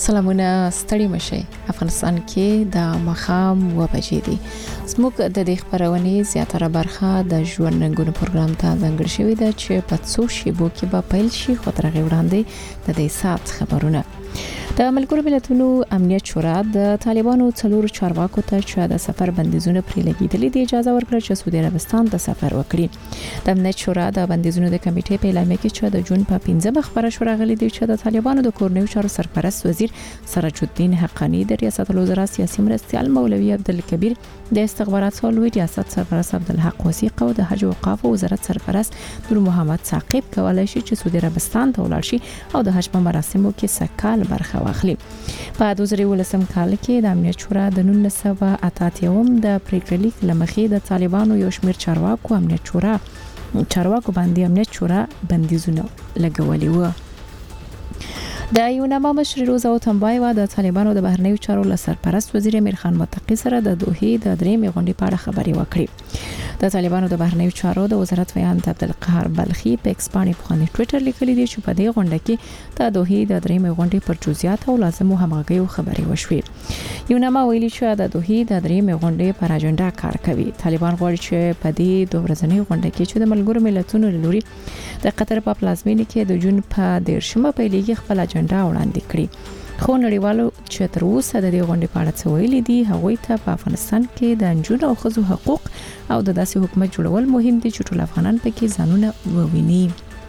سلامونه ستړي مشي افغانستان کې د مخام و بجې دي زموږ د دې خبرونې زیاتره برخه د ژوند رنګونو پروګرام ته ځانګړې شوې ده چې په څو شیبو کې به پیل شي خو تر هغه وړاندې د دې سات خبرونه د ملګرو ملتونو امنیت شورا د طالبانو څلور چارواکو ته چې د سفر بندیزونه پرې لګیدلې دي اجازه ورکړه چې سعودي عربستان ته سفر وکړي د امنیت شورا د بندیزونو د کمیټې په اعلامیه کې چې د جون په 15 خبره شو راغلي دي چې د طالبانو د کورنیو چارو سرپرست وزیر سراج الدین حقانی د ریاست الوزرا سیاسي مرستیال مولوی عبدالکبیر د استخباراتو لوی ریاست سرپرست عبدالحق وثیق او د حج او اوقاف وزارت سرپرست نور محمد ثاقب کولای شي چې سعودي عربستان ته ولاړ شي او د حج په مراسمو کې سکهال برخه واخلي په 2018 کال کې د امنیت شورا د 1988 د پریکړلیک لمخې د طالبانو یو شمېر چارواکو باندې امنیت شورا بندیزونه لګولي و د یوناما مشر روزا او تنبایوا د طالبانو د بهرنیو چارو لسرپرست وزیر امیر خان متقی سره د دوحې د درېمې غونډې په اړه خبرې وکړې د طالبانو د بهرنیو چارو د وزارت ویان عبدالقهار بلخی په ایکس باندې په خپل ټوئیټر لیکلي دي چې په دې غونډه کې د دوحې د درېمې غونډې پر جزئیات او لازمو همغږیو خبرې وشوې یوناما ویلي چې د دوحې د درېمې غونډې پر اجنډا کار کوي طالبان غواړي چې په دې دوه ورځنۍ غونډه کې چې د ملګرو ملتونو لوري د قطر په پلازمینه کې د جون په 13مه پیلېږي خپل اجنډا وړاندې کړي خو نړیوالو چې تر اوسه د دې غونډې په اړه څه ویلي دي هغوی ته په افغانستان کې د نجونو او ښځو حقوق او د داسې حکومت جوړول مهم دي چې ټول افغانان پکې ځانونه وویني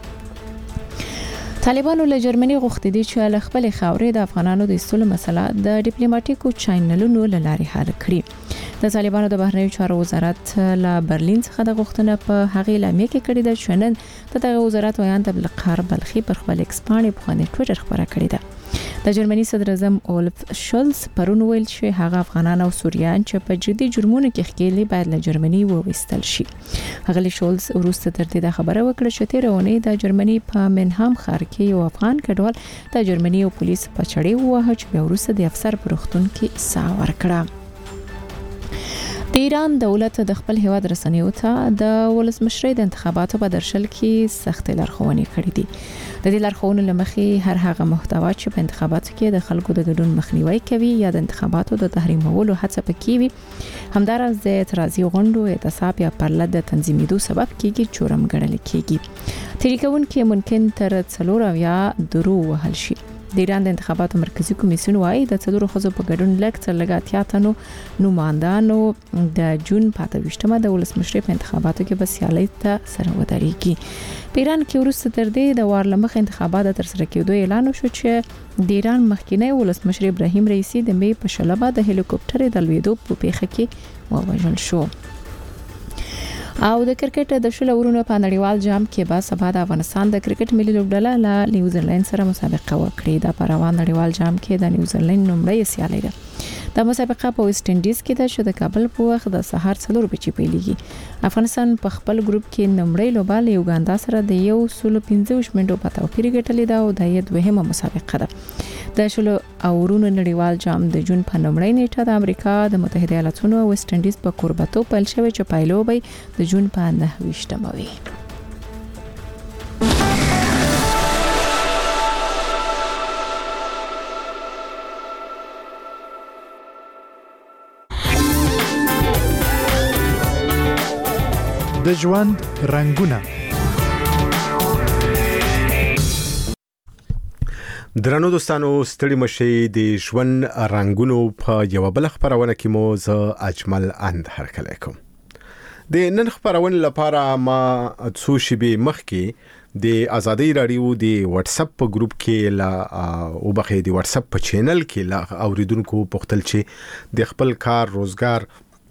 طالبانو له جرمني غوښتي دي چې له خپل خاورې د افغانانو د ایستلو مسله د ډیپلوماټیکو چینلونو له لارې حل کړي د طالبانو د بهرنیو چارو وزارت له برلین څخه د غوښتنه په هغه اعلامیه کې کړې ده چې نن د وزارت ویان عبدالقهار بلخی پر خپل ایکس باندې په خپل ټوئیټر خبره کړې ده د جرمني صدر اعظم اولف شولز پرون ویل چې هغه افغانان او سوریان چې په جدي جرمونو کې ښکېلي باید له جرمني وویستل شي هغه شولز وروسته تر دې خبره وکړه چې تیر اونۍ د جرمني په منهام ښار کې یو افغان کډوال د جرمني او پولیس په چړې ووهه چې بیا وروسته د افسر پر وختون کې ساه ورکړه د ایران دولت د خپل هیواد رسنیو ته د ولسمشرۍ د انتخاباتو په درشل کې سخت لارښوونې کړې دي د دې لارښوونو لمخې هر هغه محتوا چې په انتخاباتو کې د خلکو د ګډون مخنیوي کوي یا د انتخاباتو د تحریمولو هڅه پکې وي همدارس د اعتراضي غونډو اعتصاب یا پرله د تنظیمېدو سبب کېږي چورم ګڼل کېږي تحریکون کې ممکن تر 4 یا درو وهل شي د ایران د انتخاباتو مرکزی کمیسیون وايي د څلورو خزو په ګډون لګ تنو نمائندانو د جون 25مه د ولسمشرۍ په انتخاباتو کې به سیالۍ ته سره ودرېږي په ایران کې وروسته تر دې د وار لمخ انتخابات تر سره کېدو اعلان وشو چې د ایران مخکینی ولسمشر ابراهیم رئیسی د می په شلبه د هلیکوپټر د لویدو په پیښه کې ووژل شو او د کرکټ د شل اورونو په نړیوال جام کې به سبا د افغانستان د کرکټ ملي لوبډله له نیوزیلند سره مسابقه وکړي د پروان نړیوال جام کې د نیوزیلند نومړی سیالي ده د مسابقه په ویسټ انډیز کې د شو د کابل په وخت د سهار 4 بجې پیلېږي افغانستان په خپل ګروپ کې نومړی لوبال یوګاندا سره د 115 منټو په توپیر ګټلې ده او د یو دوهمه مسابقه ده د شل اورونو نړیوال جام د جون په نومړی نیټه د امریکا د متحده ایالاتونو او ویسټ انډیز په کوربتو پیل شوی چې پایلو به د جون په 9 وي د ژوند رنگونه درنو دوستانو ستړي مشي د ژوند رنگونو په یو بل خبرونه کې مو ز اجمل اند هرکلی کوم د نن خبرونه لپاره ما څو شیبې مخکې د ازادي رادیو د واتس اپ په ګروپ کې لا او بخې د واتس اپ په چینل کې لا اوریدونکو پختل چې د خپل کار روزګار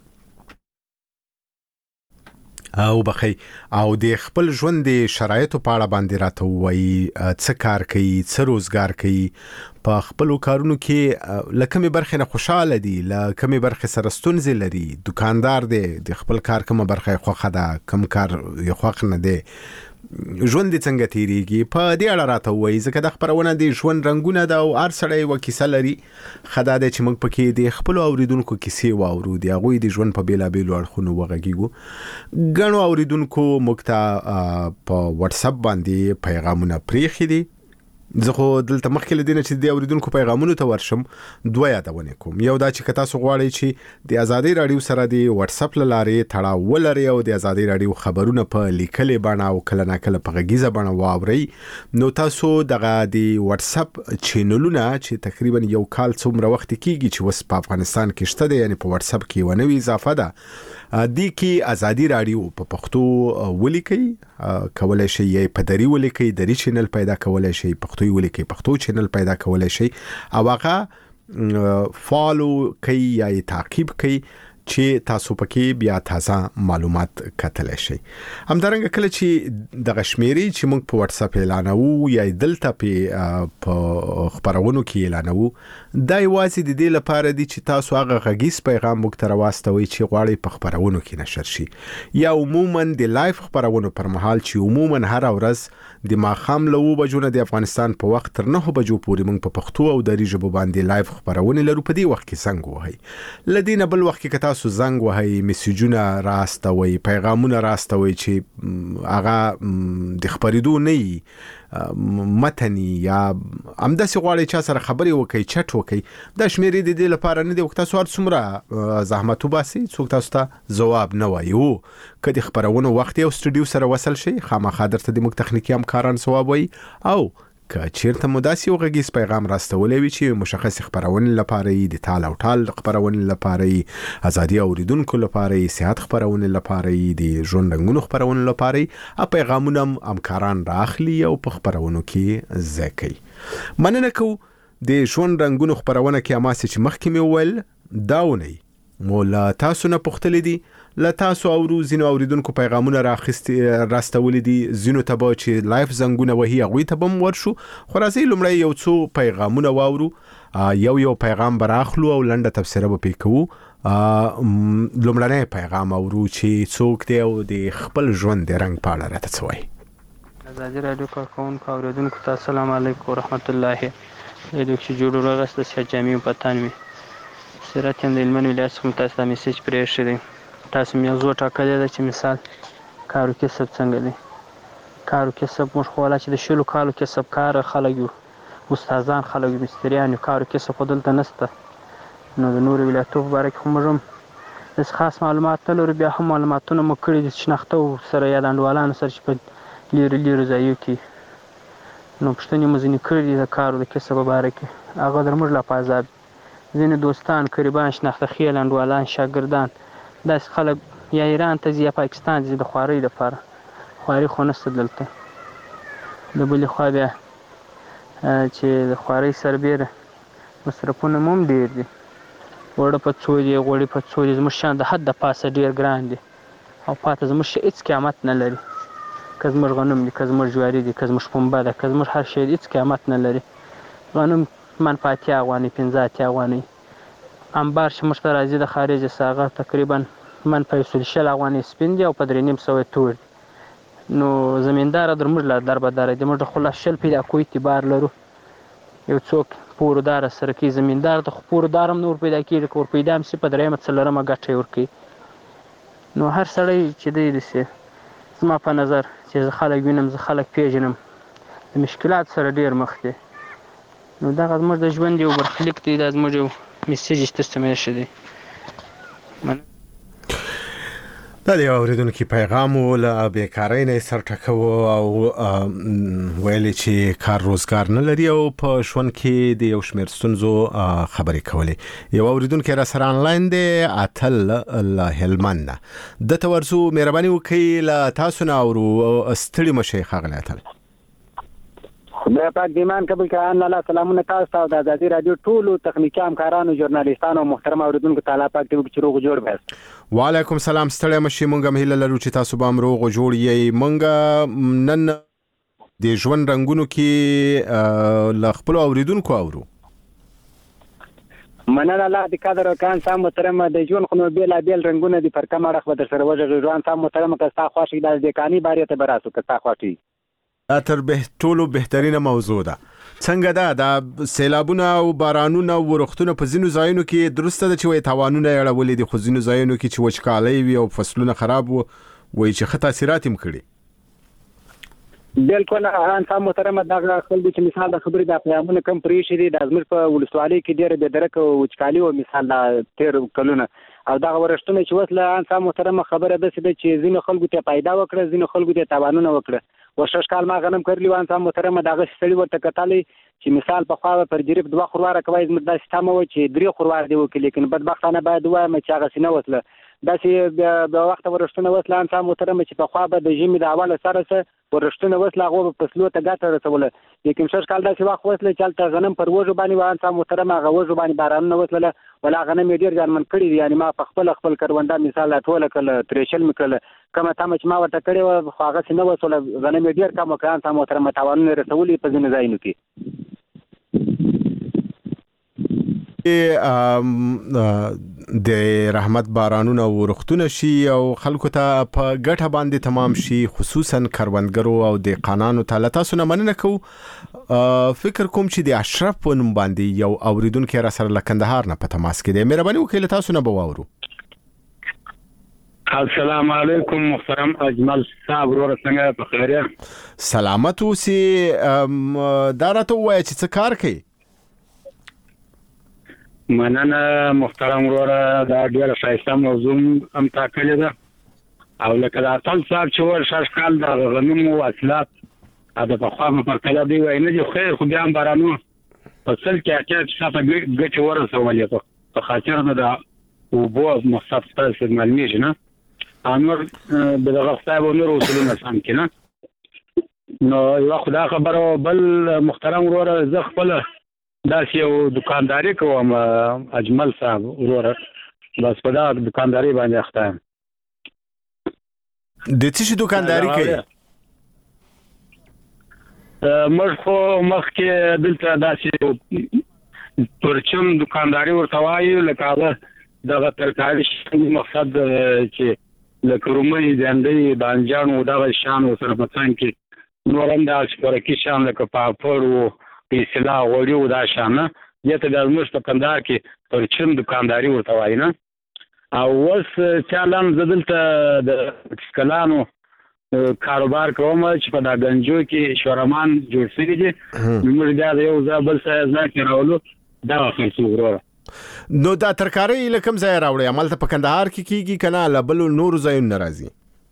او بخي او د خپل ژوند د شرایطو په اړه باندې راته وایي څه کار کوي څه روزګار کوي په خپل کارونو کې لکه برخه نه خوشاله دي لکه برخه سره ستونزې لري دکاندار دی د خپل کار کومه برخه خوخه ده کم کار یو خوخ نه دی ژوند څنګه تیریږي په دې اړه راته وایي ځکه د خبرونه د ژوند رنگونه دا او هر سړی وکیسه لري خدای دې چې موږ پکې د خپل اوریدونکو کیسې واورو دی هغه د ژوند په بیلا بیلو اړخونو وغږیږو غنو اوریدونکو موږ ته په واتس اپ باندې پیغامونه پریخي دي زه خو دلته مخکې لدینه چې د اوریدونکو پیغامونو ته ورشم دوه یادونه کوم. یو دا چې تاسو غواړئ چې د ازادي رادیو سره د واتس اپ لارې تړاو ولرئ او د ازادي رادیو خبرونه په لیکلې بڼه او کله ناکله په غږیزه بڼه واورئ، نو تاسو دغه د واتس اپ چینلونه چې تقریبا یو کال څومره وخت کېږي چې وس په افغانستان کې شته دي، یعنی په واتس اپ کې ونوي اضافه ده دی کې ازادي رادیو په پښتو ولیکي، کولای شي یې په دری ولیکي، دری چینل پیدا کولای شي، پښتو ولیکي، پښتو چینل پیدا کولای شي او هغه فالو کوي یا تعقیب کوي چې تاسو پکې بیا تازه معلومات کتلی شي. همدارنګه کله چې د غشمیري چې موږ په واتس اپ اعلانوو یا دلته په خبرونو کې اعلانوو، دا یوازې د دې لپاره دی چې تاسو هغه غږیز پیغام موږ ته راوستوي چې غواړئ په خبرونو کې نشر شي، یا عموما د لایف خبرونو پر مهال چې عموما هر ورځ د ماخام له 9 بجو نه د افغانستان په وخت تر 9 بجو پورې موږ په پښتو او دری ژبه باندې لایف خبرونه لرو. په دې وخت کې څنګه وایي لدینه بل وخت کې تاسو زنګ وهي، میسیجونه راستوي، پیغامونه راستوي چې هغه د خبرېدو نه متنی یا امداسي غواړي چې سره خبري وکي، چټ وکي، دا شمیرې د دې لپاره نه دی وخت تاسو هر څومره زحمت وباسي څوک تاسو ته جواب نه وایي. کدي خبرونه وخت یو استودیو سره وصل شي خامخا درته د مک تخنیکی همکاران ثواب وي، او که چیرته مداسي او غږیز پیغام راستولې وي چې مشخص خبرونه لپاره د تال او ټال خبرونه لپاره، ازادي اوریدونکو لپاره، صحت خبرونه لپاره، د ژوند رنگونو خبرونه لپاره پیغامونه همکاران راخلي او په خبرونو کې ځکې مننه کو. د ژوند رنگونو خبرونه کې اماسي چې مخکې مې ول داونی مولا تاسو نه پختل دي، لا تاسو او زینو اوریدونکو پیغامونه راستول دي، زینو تبا چې لایف زنګونه وهي غوي تبم ورشو. خو راځي لمړی یو څو پیغامونه واورو، یو پیغام براخلو او لنډه تفسیره به پکو. لمړنی پیغام اورو چې څوک دی او د خپل ژوند د رنگ پاړه راته څوي. ازادي رادیو کارکونکو اوریدونکو ته السلام علیکم ورحمت الله. د دوکشي جوړو راغسته چې جامع پتان می سرات هم د علمن ولایت څخه تاسو ته میسج پرې شوی. تاسو مې زو ټاکلې ده چې مثال کارو کسب څنګه دی. کارو کسب موږ خو چې د شلو کالو کسب کار خلک یو، استادان خلک یو، مستریان یو، کارو کسب خو دلته نشته. نو د نور ولایتو په باره کې خو موږ هم داسې خاص معلومات نه لرو. بیا هم معلوماتونه مو کړي دي شناخته سره یا د انډوالانو سره چې په لیرو ځایو کې نو پوښتنې مو ځینې کړي دي د کارو د کسب په باره کې. هغه در موږ لا په عذاب ځینې دوستان قریبان شناخته خیل انډوالان شاګردان داسې خلک یا ایران ته ځي یا پاکستان ځي د خوارۍ لپاره. خواري خو نشته دلته. د بلې خوا بیا چې د خوارۍ سربیره مصرفونه مو هم ډېر دي. وړه په څو دي، غوړي په څو دي، زموږ شیان د حد د پاسه ډېر ګران دي او پاته زموږ شی هېڅ قیامت نه لري. که زموږ غنم دي، که زموږ جواري دي، که زموږ پنبه ده، که زموږ هر شی هېڅ قیامت نه لري. غنم من په 80 افغانۍ 15 افغانۍ، انبار چې موږ ته راځي د خارجه هغه تقریبا من په 160 افغانۍ سپین دي او په 350 تور دي. نو زمیندار در موږ لا در بدار دي، موږ خو لا شل پیدا کوی اعتبار لرو. یو څوک پوردار سره کې زمیندار د پوردار هم نور پیدا کیږي، کور پیدا هم سي په درېمه څلورمه ګټه ورکي. نو هر سړی چې دی دسه زما په نظر چې خلک وینم، زه خلک پیژنم، د مشکلات سره ډیر مخ دي. نو دا زموږ د ژوند یو برخلیک دی، دا زموږ یو میسیج تستمه شدی. دا د اوریدونکو پیغام ول بیکارۍ نه سر ټکو او ویل چې کار روزګار نه لري او په شون کې د یو شمېر ستونزو خبرې کولې. یو اوریدونکو را سره انلاین دی اتل له هلمند د تورسو مهرباني وکړئ له تاسو نه اورو ستړي مشي خغلی اتل. خدای پاک دې ایمان قبول کړي. الله سلامونه تاسو ته د ازادي رادیو ټولو تخنیکی همکارانو، ژورنالیستانو او محترم اوریدونکو ته الله پاک دې چې روغ جوړ وي. وعلیکم سلام. ستړي مشي مونږ هم هیله لرو چې تاسو به هم روغ جوړ یې. مونږ نن د ژوند رنگونو کې ل خپل اوریدونکو اورو. مننه الله دې قدر وکړي. سم محترم د ژوند خو بیل بیل رنگونه دي پر کومه رخ به در سره وځي. ژوند سم محترم که تاسو خوښ د ځکانی باري ته براسو که تاسو خوښ تر ټولو بهترینه موضوع ده. څنګه دا سیلابونه او بارانونه او ورختونه په ځینو ځایونو کې درسته ده چې وي تاوانونه اړولې دي، خو ځینو ځایونو کې چې وچکالۍ وي او فصلونه خراب وي چې ښه تاثیرات هم کړي. بالکل انسان محترم دغه خلکو چې مثال د خبرې د پیغامونه کم پرې شي د ازمیر په ولسوالۍ کې ډېر به درک وچکالي او مثال تیر کلونه او دغه ورشتونه چې وسله انسان محترم خبره ده چې ځینو خلکو ته پیدا وکړه ځینو خلکو ته تاوانونه وکړه وشش کال ما غنم کړلی انسان محترم دغه سړي ورته کتلې چې مثال په خوا پر جریب 2 خورواره کوي زموږ د سیستم و چې 3 خورواره دی وکړي لیکن بدبختانه باید وایم چې هغه سینه وسله داسې د وخت ورشتونه وسله انسان محترم چې په خوا به د ژمي د اول سره ورشتونه وسله هغه په فصلو ته ګټه رسوله لیکن شش کال داسې وخت وسله چې تل غنم پر وژو باندې وان انسان محترم هغه وژو باندې بارانونه وسله ولا غنم ډیر ځانمن کړی دی یعنی ما په خپل کروندا مثال ټوله کله تریشل مکله کومه تم چې ما ورته کړی و خو هغه څنګه وسله غنم ډیر کم وکړ انسان محترم تاوانونه رسولي په ځینې ځایونو کې د رحمت بارانونه ورختونه شي او خلکو ته په ګټه باندې تمام شي خصوصا کروندګرو او د قانونو ته تاسو نه مننه کو فکر کوم چې د اشرف په نوم باندې یو اوریدونکو را سره لکندهار نه په تماس کې دی مهرباني وکړئ تاسو نه بواورو السلام علیکم محترم اجمل صاحب ورور څنګه په خیریه سلامت اوسئ دارته وای چې څه کار کوي مننه محترم ورور دا ډیره ښایسته موضوع هم ټاکلې ده او لکه دا ټول صاحب چې ور شش کال د غنمو واصلات دا په خوا په کله دی وای نه دی خیر خو بیا هم بارانو فصل کې چې صاحب ګټه ورسولې په خاطر دا او بو مصطفی پر استعمال میشه نه انور دغه صاحب نور وصولونه سم کینه نو یو خدای خبره بل محترم ورور زه خپل دا یو دکانداري کوم اجمل صاحب ورور بس په دا دکانداري باندې اختایم د څه دکانداري کوي مرخو مخکې دلته داسې پرچم دکانداري ورته وایي لکه هغه دغه ترکاري مقصد چې لکه رومي ځندې بانجان او دغه شان سره په څنګه کې نورم د شپرکی شان لکه پاپړ او په اصطلاح وړو دا شانه یته د موږ په کندهار کې پرچم دکانداري ورته وایي نه او وس چالان زدلته د کلانو کاروبار کوم چې په دا گنجو کې شورمان جوړ شوی دي موږ دا یو ځابل ځای کې راولو دا خلصو ورور نو دا ترکاري لکم ځای راوړي عمل ته په کندهار کې کیږي کنه لبل نور ځای ناراضي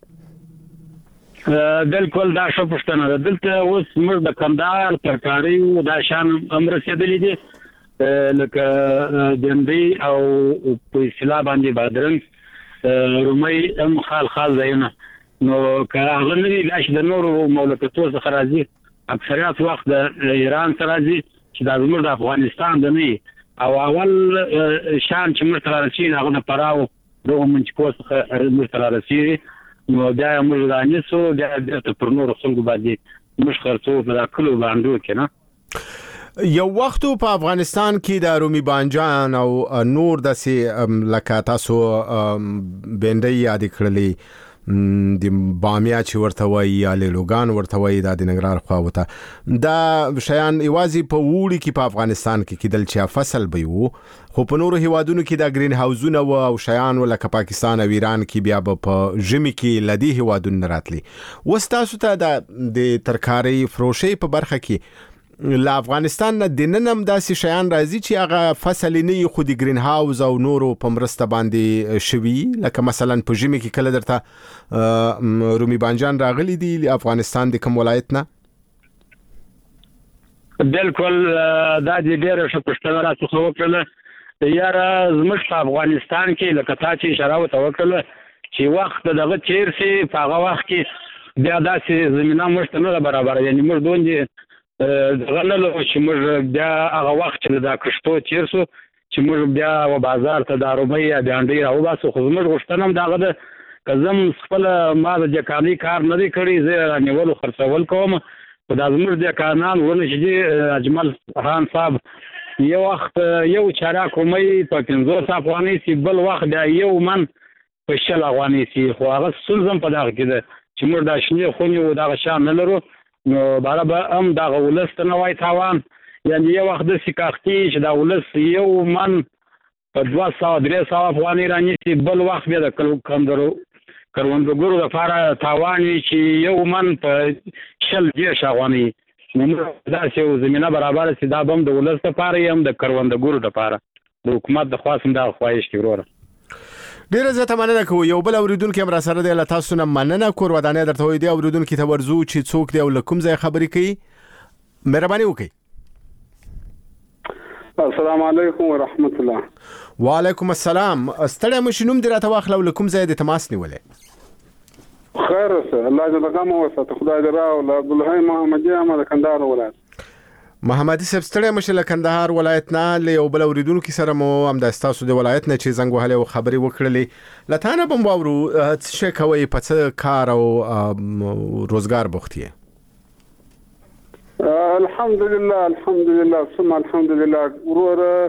بالکل دا شو پښتنه ده دلته اوس موږ د کندهار ترکاري او دا شان امر رسیدلې دي لکه دندې او په اصطلاح باندې بادرنګ رومي هم خال ځایونه نو کله غلني لاش د نور مملکتونو څخه راځي اکثریت وخت د ایران څخه راځي چې د زموږ د افغانستان د نه او اول شان چې موږ تر رسیدو هغه د پراو دغه منځ څخه موږ تر رسیدو نو دا موږ رانیسو د پر نور خلکو باندې موږ خرڅو په کلو باندې کنه یو وخت په افغانستان کې د رومي بانجان او نور داسې لکه تاسو بندي یاد کړلې د بامیه چې ورته وایي یا لوګان ورته وایي د ننګرهار خوا وته دا شیان ایوازي په وړي کې په افغانستان کې کېدل چې فصل به وو خو په نورو هیوادونو کې دا گرین هاوزونه او شیان ولکه پاکستان او ایران کې بیا په ژمي کې لدی هیوادونو راتلي وستاسو ته د ترکاري فروشي په برخه کې لا افغانستان نه د ننم داسې شیان راځي چې هغه فصل نه خو د گرین هاوز او نورو په مرسته باندې شوي لکه مثلا په ژمي کې کله درته رومي بانجان راغلي دي افغانستان د کوم ولایت نه بالکل دا د ډېر ښه پښتنه راڅخه وکړه یاره زموږ په افغانستان کې لکه تا چې اشاره وکړه چې وخت دغه چیر سي په هغه وخت کې بیا داسې زمينه موږ نه برابر یعنی موږ دوی غنلو چې موږ بیا هغه وخت چې دا کښتو چیر سو چې موږ بیا و بازار ته د رومي یا ډانډي راو باسو خو موږ غوښتنم داغه د کزم خپل ما د جکانی کار نه دی کړی زه نیول خرڅول کوم په د زموږ د قانون ونه چې اجمل خان صاحب یو وخت یو چارا کومي په 500 افغاني سی بل وخت دا یو من په 100 افغاني سی خو هغه سلزم په دغه کې چې موږ د شنه خونی او دغه شان نه لرو نو برابر هم دا ولست نه وای تاوان یعنی یو وخت د سکاختي چې دا ولست یو من په 200-300 افغاني رانیسي بل وخت بیا د کروندګرو لپاره تاوان وي چې یو من په 100 افغانۍ نو داسې یو زمینه برابر شي دا به هم د ولس لپاره یې هم د کروندګرو لپاره د حکومت د خوا هم دا خواهش کوي وروره. ډیره زیاته مننه کوم. یو بل اوریدونکو هم را سره دی، له تاسو نه مننه کور ودانې درته وي دی اوریدونکو ته ورزو چې څوک دی او لکم ځای خبرې کوي. مهرباني وکړئ. السلام علیکم ورحمت الله. وعلیکم السلام. ستړی مشنوم دی راته واخلو لکم ځای د تماس نیولې. خیر اوسه، الله دې لغم وساته، خدای دې راو. عبدالحی محمدی احمد کندهار ولایت. محمدي صاحب ستړی مشه له کندهار ولایت نه له یو بل اوریدونکو سره مو هم د تاسو د ولایت نه چې زنګ وهلې او خبرې وکړلې. لته به مو څه شي کوي په څه کار او روزګار بوختي؟ الحمدلله ثم الحمدلله. ورور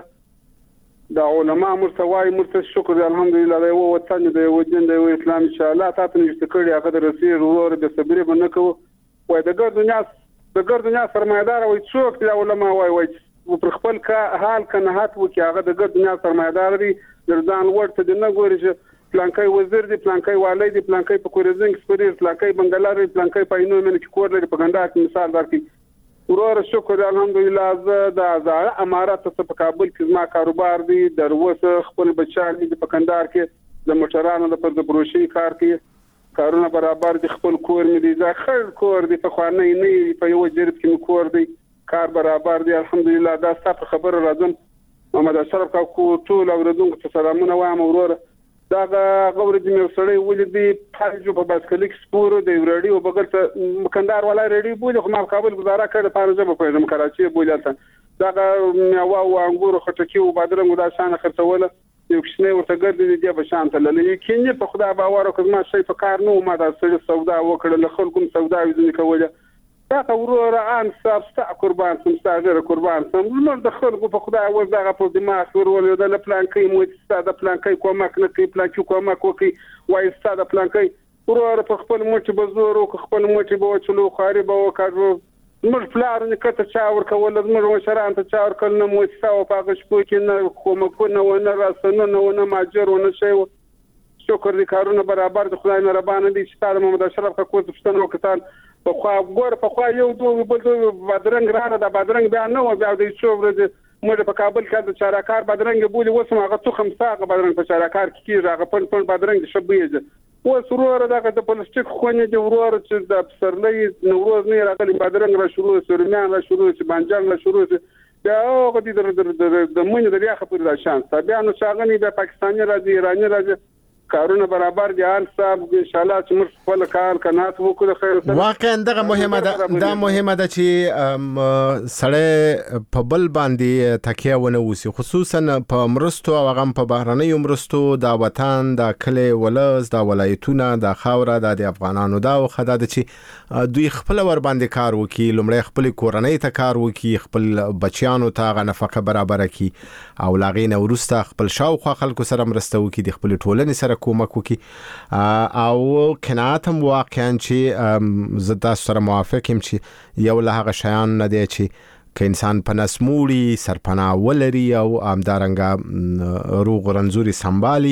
د علماء مرتوای مرته شکر الحمدلله د یو وطن د یو دین د یو اسلام ان شاء الله تاسو نشته کړی هغه د رسیر ورور د صبرې بنکو وای د ګر دنیا سرمایدار وای څوک دی علماء وای پر خپل حال کنهات وکي هغه د ګر دنیا سرمایدار دی درځان ورته د نه ګوري چې پلانکای وزیر دی پلانکای والي دی پلانکای په کورزنګ سپریر پلانکای بنگلار دی پلانکای پاینو من کې کور لري په ګندا مثال ورکړي. ورور شکر الحمدلله. زه د امارات په کابل کې زما کاروبار دی دروسه خپل بچان دي په کندهار کې د موټرانو د پر بروشي کار کوي کارونه برابر دي خپل کور مې دي ځخر کور دي په خوانه نه په یو جرب کې کور دي کار برابر دي الحمدلله. دا ستاسو خبر راځم محمد اشرف کا کو ټول اوردونکو ته سلامونه وایم. ورور دا غوړ دې مې سړی ولې پاجو په باسکلیک سپور دی ریډیو بغل ته کندهار ولا ریډیو بوله خو ما کابل گزاره کړ په ځم په ځم کراچي بوله دا میوه او انګور خټکی او بادرنګ دا شان خرڅوله یو کښنه ورته ګرځي دی په شان ته للی کینې په خدا باور وکړم ما شي په کار نو ما دا سودا وکړل له خلکو سودا وزنی کوله دا ورور ان ستا قربان سم ستا غیر قربان سم نو د خلکو په خدا و دا په دماغ ورول د پلان کې مو ستا د پلان کې کومک نه کوي پلان کې کومک وکي وای ستا د پلان کې ورور په خپل موټي بزور او خپل موټي به چلو خاري به وکړو موږ پلار نه کته چا ورکول موږ شران ته چا ورکول نه مو څاو پاګه شپو کې نه کومکونه ونه راسنه نه ماجر ونه شي. شکر دې کارونه برابر د خدای مهربان دي چې تعالی محمد اشرف کا کوڅ پښتنو وکتان په خوا ګور په خوا یو دوه بل بادرنګ رانه د بادرنګ بیا نه و بیا د څوبره موږ په کابل کې د چاراکار بادرنګ بولی وسم هغه تو خمساغه بادرنګ په چاراکار کې هغه پن بادرنګ شبيهه و سرور دغه د پلاستیک خونه دی ورور چې د پسرلې نوروز نه راغلی بادرنګ را شروع سرمیان را شروع چې بانجان را شروع بیا هغه د مونږ د ریاخه پر د شانس بیا نو شاغنی د پاکستاني راځي ایرانی راځي کارونه برابر دي ان صاحب ان شاء الله چې موږ خپل کار کنات وکړو خیر سره. واقعا دغه مهمه ده چې سړی په بل باندې تکیه ونه وسی خصوصا په مرستو او غم په بهرنۍ مرستو د وطن د کلی ولز د ولایتونو د خاوره د افغانانو دا خدای د چې دوی خپل ور باندې کار وکي لمړی خپل کورنۍ ته کار وکي خپل بچیانو ته غ نفقه برابر کړي او لاغین ورسته خپل شاوخوا خلکو سره مرسته وکي د خپل ټولنې سره کومک وکي او کنات هم واقعا چې زه سره موافق یم چې یو له هغه شیان نه دی چې که انسان په نسموړي سرپناه ولري او امدارنګه روغ رنځوري سنبالي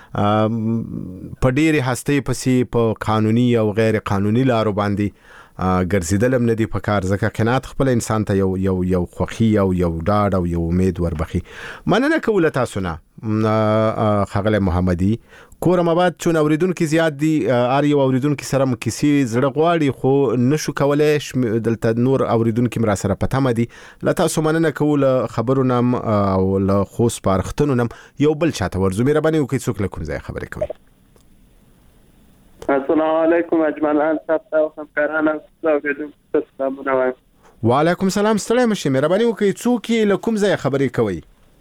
په ډېرې هستې پسې په قانوني او غیر قانوني لارو باندې ګرځیدلم نه دی په کار ځکه قناعت خپل انسان ته یو خوخي او یو ډاډ او یو امید وربخي. مننه کوله تاسو نه خغل محمدي کورم آباد چون اوریدونکو زیات دي ار یو اوریدونکو سره کسی زړه غواړي خو نشو کولای دلته نور اوریدونکو مرا سره پته مدي لا تاسو مننه کوله خبرونه او له خو سپارښتنه یو بل چاته ورزو مهرباني وکړئ څوک له کوم ځای خبرې کوي. السلام علیکم اجمل صاحب او همکارانو تاسو سلامونه وایم. وعلیکم السلام ستړی مشه مهرباني وکړئ څوک له کوم ځای خبرې کوي.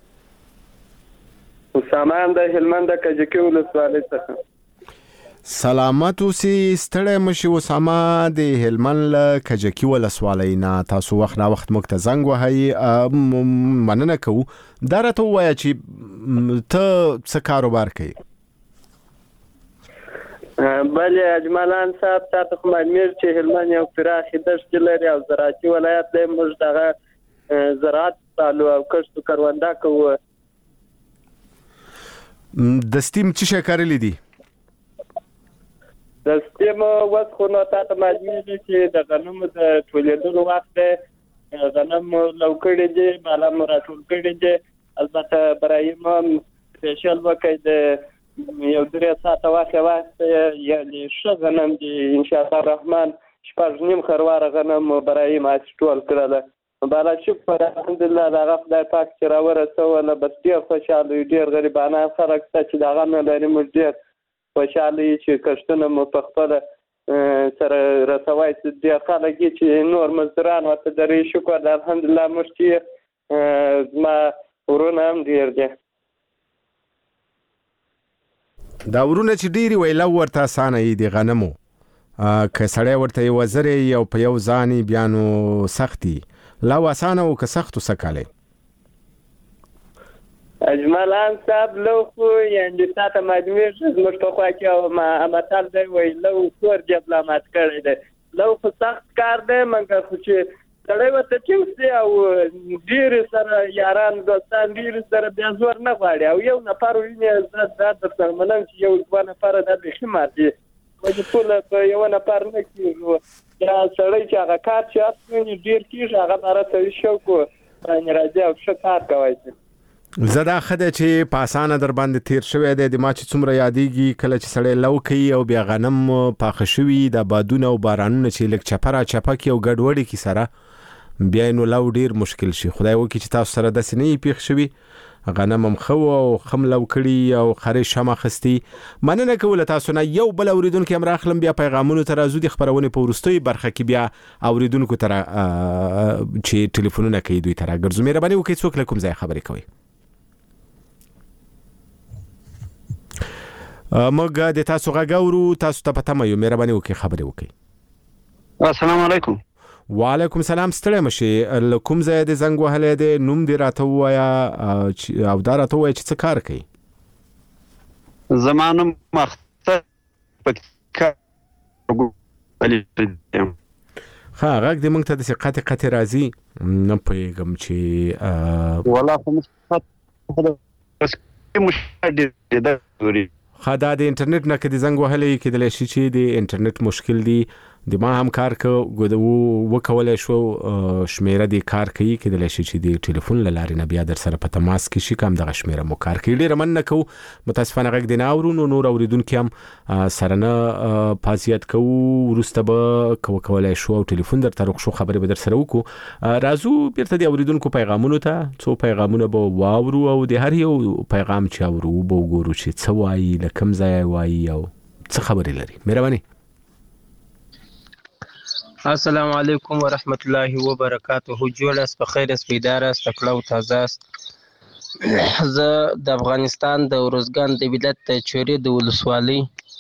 اسامه د هلمند کجکی ولسوالۍ څخه. سلامت اوسئ ستړی مشه اسامه د هلمند کجکی ولسوالۍ نه تاسو وخت نا وخت موږ ته زنګ وهئ مننه کوو. دا راته ووایه چې ته څه کاروبار کوي. بله اجملان صاحب تاسو خو معلومیر چې هلمند یو پراخه دښت لري او زراعتي ولایت دی موږ دغه زراعت پالو او کښت کرونده کوو. د سټیم څه شي کارلې دي؟ د سپیم وس خو نو تاسو معلومیږي چې د غنمو د ټولېدلو وخت دی غنم لو کړي دي بالا راټول کړي دي البته برایم سپیشل وکړي د یو 3 ساعته وخت یعنی ښه غنم دي ان شاء الله الرحمن شپږ نیم خروار غنم برایم ټول کړل بالا شکر الحمدلله دا خدای پاک چې راورسوله بس ډېر خوشاله ډېر غریبانه خلک چې دا غنم لري موږ ډېر خوشاله چې کښتونه مو په خپل سره رسوي چې خلک چې نور مزدوران ورته درې شکر الحمدلله موږ چې ما ورونه هم ډېر دي دا ورونه چې ډېری ویلو ورته اسانه دي غنمو که سړی ورته یو وزرې یو په یو ځاني بیا نو سختي لا اسانه او که سختو سکاله اجمالان صاحب لو خو یعنی تاسو معلومیږي زموږ په خوا کې ما امثال دی وای لو کور ډیپلومات کړی دی لو خو سخت کار دی مګر خو چې سړی ورته ټینګ او ډیر سره یاران دوستان ډیر سره بیا زور نه غواړي او یو نفر ویني زاد در منم چې یو ځوان نفر د بخمار دی وایي ټول په یو نفر نه کیږي دا سړی چې هغه کار چې اصلي ډیر کیږي هغه راته شو کو باندې راځي او ښه کار کوي زدا خدای چې پاسانه در باندې تیر شوی دی د ما چې څومره یادېږي کله چې سړی لو کوي او بیا غنم پاخه شوي د بادونه او بارانونه چې لږ چپه کې او ګډوډي کې سره بیا نو لو ډیر مشکل شي خدای وکړي چې تاسو سره داسې نه پیښ شوي غنم هم خو او خم لو کړي او خرې شمه خستي مننه کوله تاسو نه یو بل اوریدونکو هم راخلم بیا پیغامونو ته راځو د خبرونه په ورستوي برخه کې بیا اوریدونکو ته چې ټلیفونونه کوي دوی ته راګرځو مهرباني وکړئ څوک له کوم ځای خبرې کوي موږ د تاسو غاورو تاسو ته پته مې مهرباني وکړئ خبرې وکړئ السلام علیکم وعلیکم السلام ستړی مشه کوم ځای د زنګ وهلې د نوم دی راته وایا او دا راته وای چې څه کار کوي زمانم مخته پکې ها غږ د موږ ته د ثقت راځي نه پېږم چې ولا کوم مشکل دی خدا د انټرنیټ نه کې د زنګ وهلې کې د لشي چې د انټرنیټ مشکل دی د ما هم کار وکولای شو شمیره د کار کوي کې د لشي چې د ټلیفون لارې نه بیا در سره په تماس کې شي کوم د شمیره مو کار کوي ډیر مننه کو متاسفانه غږ د ناورونو نور اوریدونکو هم سره نه پازیت کو ورسته به کولای شو او ټلیفون در تر خو خبرې به در سره وکړو راځو بیرته د اوریدونکو پیغامونو ته څو پیغامونه به واورو او د هر یو پیغام چې اورو به وګورو چې څه وایي لکم ځای وایي او څه خبرې لري مهرباني السلام علیکم ورحمت الله وبرکاته جوړ اس په خیر اس پیدار اس تکلو تازه است زه د افغانستان د روزګان د ولایت د چوري د ولسوالۍ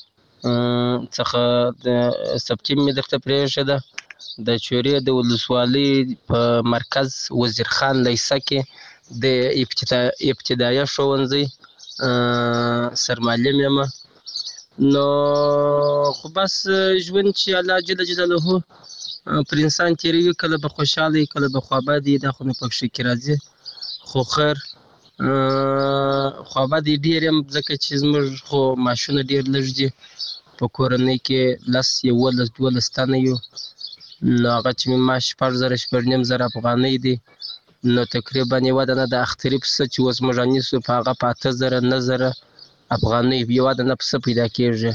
څخه د سپټیم می درته پریښه ده د چوري د ولسوالۍ په مرکز وزیر خان لیسه کې د ابتدایي ښوونځي سرمعلم یم نو خو بس ژوند چې الله جل جلاله پر انسان تیروي کله به خوشاله کله به خوابدي دا خو نه پکې کې راځي خو خیر خوابدي ډیر هم ځکه چې زموږ خو ماشونه ډیر لږ دي په کورنۍ کې لس یو لس دوه لستانه یو نو هغه چې معاش 4000 افغانۍ دي نو تقریبا یو دنه د اختری پس چې وز مجانی سو په هغه 8000 نظر افغانۍ یو دنه پس پیدا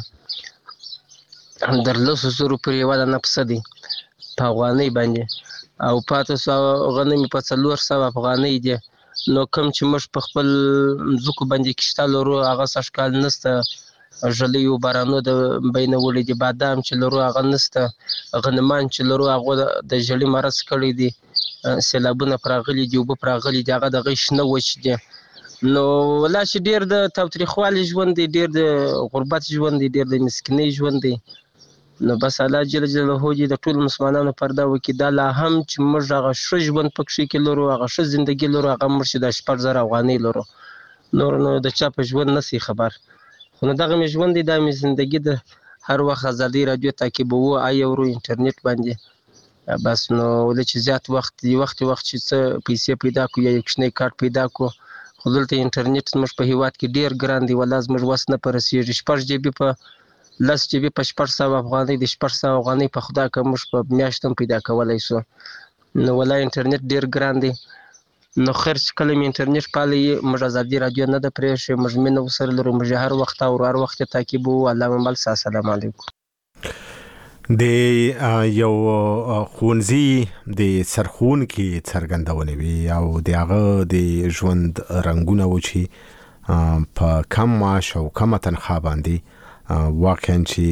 کېږي در لسو زرو پر یو دنه پس دي په افغانۍ باندې او پاتې سو غنمي په 400 افغانۍ دي نو کوم چې موږ په خپل ځکو باندې کشته لرو هغه سشکال نسته ژلې او بارانو د بینه ولې دي بادام چې لرو هغه نسته غنمان چې لرو هغه د ژلې مرز کړی دي سیلابونه پراغلي دي او په پراغلي دي هغه د غش نه وچ دي نو ولا چې ډیر د تاوتریخوالي ژوند دی ډیر د غربت ژوند دی ډیر د مسکینۍ ژوند دی نو بس الله جل جلاله دې د ټول مسلمانانو پرده وکړي دا لا هم چې موږ هغه ښه ژوند پکې کې لرو هغه ښه ژوندۍ لرو هغه مرشد 8000 افغانۍ لرو نور نو د چا په ژوند نسی خبر خو نو دغه ژوند دی د ژوندۍ د هر وخت ازادي رادیو تعقیبوو ایورو انټرنیټ باندې بس نو ولې چې زیات وخت چې څه پیسې پیدا کو یا یو کښنی کارت پیدا کو خو دلته انټرنیټ موږ په هیواد کې ډیر ګران دی ولا زموږ وس نه پرسیږي 6 جی بي په 10 جیبې په 600 افغانۍ د 600 افغانۍ په خدا که موږ په میاشت هم پیدا کولای شو. نو ولا انټرنیټ ډیر ګران دی. نو خرج کله می انټرنیټ پالي موږ ازادي رادیو نه د پرېښې موږ مینه وسره لرو موږ هر وخت او هر وخت تعقیب وو. الله مل السلام علیکم. د یو خونځي د سرخون کې څرګندونه وی او دغه د ژوند رنگونه و چې په کم معاش او کم تنخواه باندې واقعا چې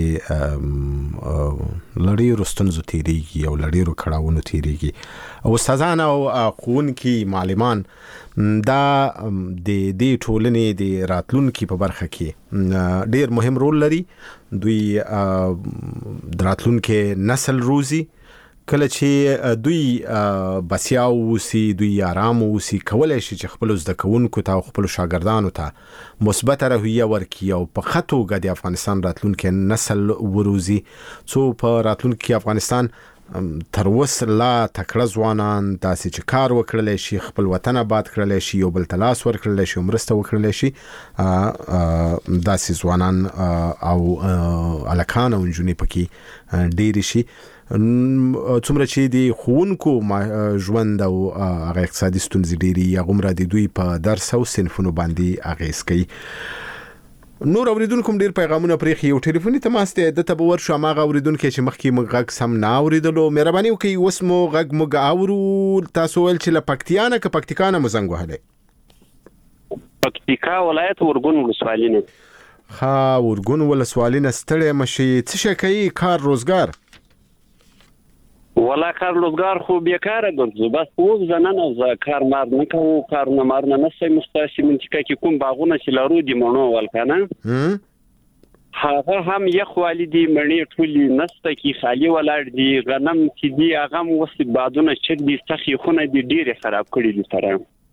لړۍ رستنزو تیریږي او لړۍ رو کړهونو تیریږي او استادان او خونکي معلمان دا د دې ټولنې د راتلونکو په برخه کې ډیر مهم رول لري. دوی د راتلونکو نسل روزي کله چې دوی بسیا اوسي دوی آرام اوسي کولای شي چې خپل زده کوونکو ته او خپل شاګردانو ته مثبت روحیه ورکړي او په خطو غد افغانستان راتلونکو نسل وروزي. څو په راتلونکو افغانستان تر اوسه لا تکړه ځوانان داسې چې کار وکړل شي خپل وطن آباد کړل شي یو بل تلاس ورکړل شي مرسته وکړل شي داسې ځوانان او الکان او جنې پکې ډیر شي. څومره چې د خونکو ژوند او اقتصادي ستونزې ډېری هغومره د دوی په درس او صنفونو باندې اغیز کوي. نور اوریدونکو ډیر پیغامونه پرېخي. یو ټلیفوني تماس ته د تبور شو ماغه اوریدونکو چې مخکې موږ غږ سم نه اوریدلو مهرباني وکړئ اوس مو غږ موږ اورو. تاسو ول چې له پکتیانه که پکتیکانه مو زنګ وهلی؟ پکتیکا ولایت ورګون ولسوالۍ نه. ها ورګون ولسوالۍ نه ستړی مشي. څه شي کوي کار روزګار؟ ولا کار روزګار خو بیکاره ګرځي بس اوس ځننه کار مار نه کوو کارونه مار نه نسې مستاسي منطقه کې کوم باغونه چې لرو دي مونږ ولکنه هغه هم یخ والدي مړې ټولي نسته کې خالی ولاړ دي غنم چې دي هغه وسې بادونه چې دي سخی خونه دي ډیره خراب کړی دي سره.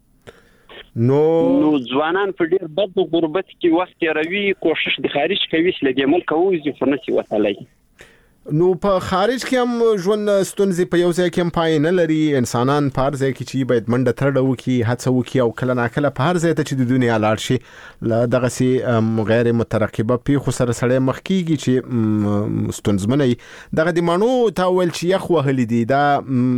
نو ځوانان په ډیر بد غربت کې وخت روي کوشش د خارج کوي چې د ملک اوځي فرنسي وصلای. نو په خارج کې هم ژوند ستونزې په یو ځای کې هم پای نه لري. انسانان په هر ځای کې چې باید منډه ترډه وکړي هڅه وکړي او کله ناکله په هر ځای ته چې د دنیا لاړ شي دغسې غیر مترقبه پیښو سره سړی مخ کېږي چې ستونزمنه وي. دغه د مڼو تا ویل چې یخ وهلي دي دا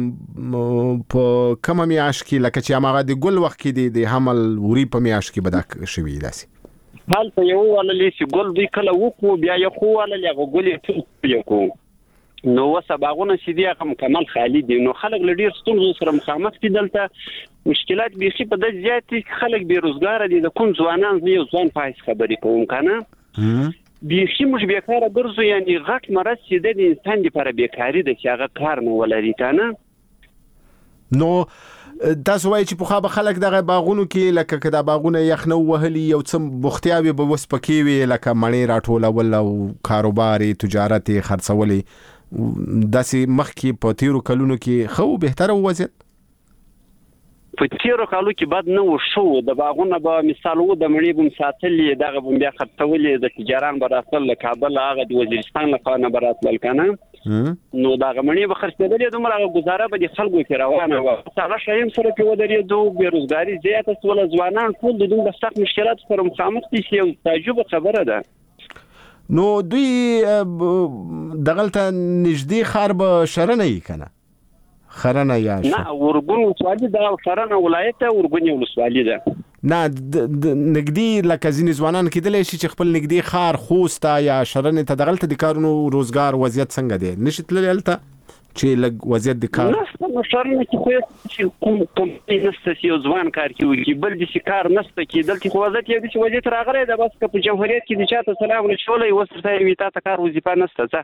په کومه میاشت کې لکه چې هماغه د ګل وخت کې د حمل وري په میاشت کې به دا شوي داسې هلته یو وللی چې ګل دوی کله وکړو بیا یې خو وللی هغه ګل یې ټول کړو نو وسه باغونه چې دي هغه مکمل خالی دي. نو خلک له ډیر ستونزو سره مخامخ دي. دلته مشکلات بیخي په دې زیات دي خلک بیروزګار دي. د کوم ځوانان یو ځوان پایس خبرې کوم کنه بیخي موږ بیکاره ګرځو یعنی غټ مرض چې د انسان لپاره بیکاری ده چې هغه کار نه ولري کنه. نو تاسو وایي چې په خا به خلک دغه باغونو کې لکه کدا باغونه یخنو وهلي یو څه بوختیاوي به وس پکې وي لکه مڼې راټولول او کاروبار تجارت خرڅولي داسې مخکې په تیرو کلونو کې خو بهتره وضعیت په تیرو کالو کې بد نه وشو. د باغونه به مثال وو د مړې بم ساتلې دغه بم بیا خرڅولې د تجاران براتل له کابل هغه د وزیرستان له خانه براتل کنه نو دا غمنې به خرڅېدلې دومره گزاره به د خلکو کې روانه و. هغه شایم سره په ودرېدو بیروزګاری زیاته سول ځوانان ټول د دوه سخت مشکلات سره مخامخ دي چې یو تعجب خبره ده. نو دوی دغلته نږدې خار به شرنه یې کنه خرنه یا نه ورګون ولسوالۍ دا خرنه ولایت ورګون ولسوالۍ ده نه نګدي لکه ځینې ځوانان کېدلی شي چې خپل نګدي خار خوسته یا شرنه ته دغلته د کارونو روزګار وضعیت څنګه دی نشي تللی هلته چې لږ وضعیت د کار نه شرنه کې خو کوم نسته چې یو ځوان کار کوي بل د کار نسته کې دلته خو وضعیت یو د وضعیت راغلی ده بس که په جوهریت کې د چاته سلام نشولای وسته وي تاسو کار وظیفه نسته څه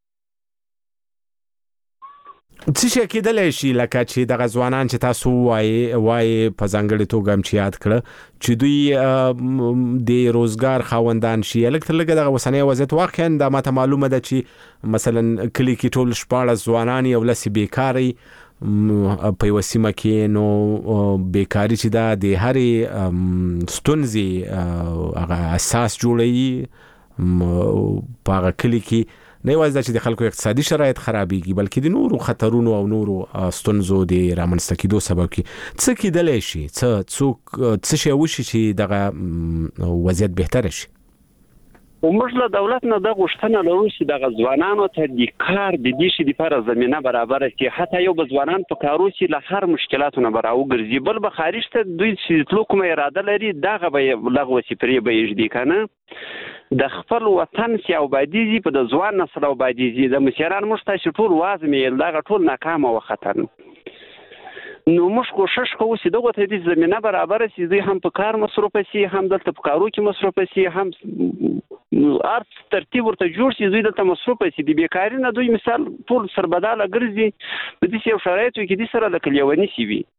شي کېدلی شي لکه چې دغه ځوانان چې تاسو وایي په ځانګړې توګه هم چې یاد کړه چې دوی د روزګار خاوندان شي لږ تر لږه دغه اوسنی وضعیت واقعا دا ماته معلومه ده چې مثلا کلی کې ټول 14 ځوانان یو لسې بیکاري په یوه سیمه کې نو بیکاري چې دا د هرې ستونزې هغه اساس جوړوي په هغه کلی کې نه یوازې چې د خلکو اقتصادي شرایط خرابېږي بلکې د نورو خطرونو او نورو ستونزو د رامنځته کېدو سبب کېږي. څه کېدلی شي څه شی وشي چې دغه وضعیت بهتره شي؟ موږ له دولت نه د غوښتنه لرو چې د ځوانانو ته د کار د دې شي لپاره زمينه برابر کړي، حتی یو ځوانان په کارو چې له هر مشکلاتو نه براو ګرځي، بل به خارج ته دوی چې تلو کومه اراده لري دغه به لغوه سي پرې به یږدي کنه د خپل وطن سي او باديزي په د ځوان نسل او باديزي د مشران مشته ټول وازمې دغه ټول ناکامه او خطر. نو موږ کوشش کوو چې دغه ته د زمينه برابر سي، دوی هم په کار مصروف سي، هم دلته په کارو کې مصروف سي، هم ارت ترتیب ورته جوړ شي، دوی دلته مصروف سي. د بیکاری نه دوی مثال ټول سربداله ګرځي په دې یو شرایطو کې د سره د کلیونی سی وي.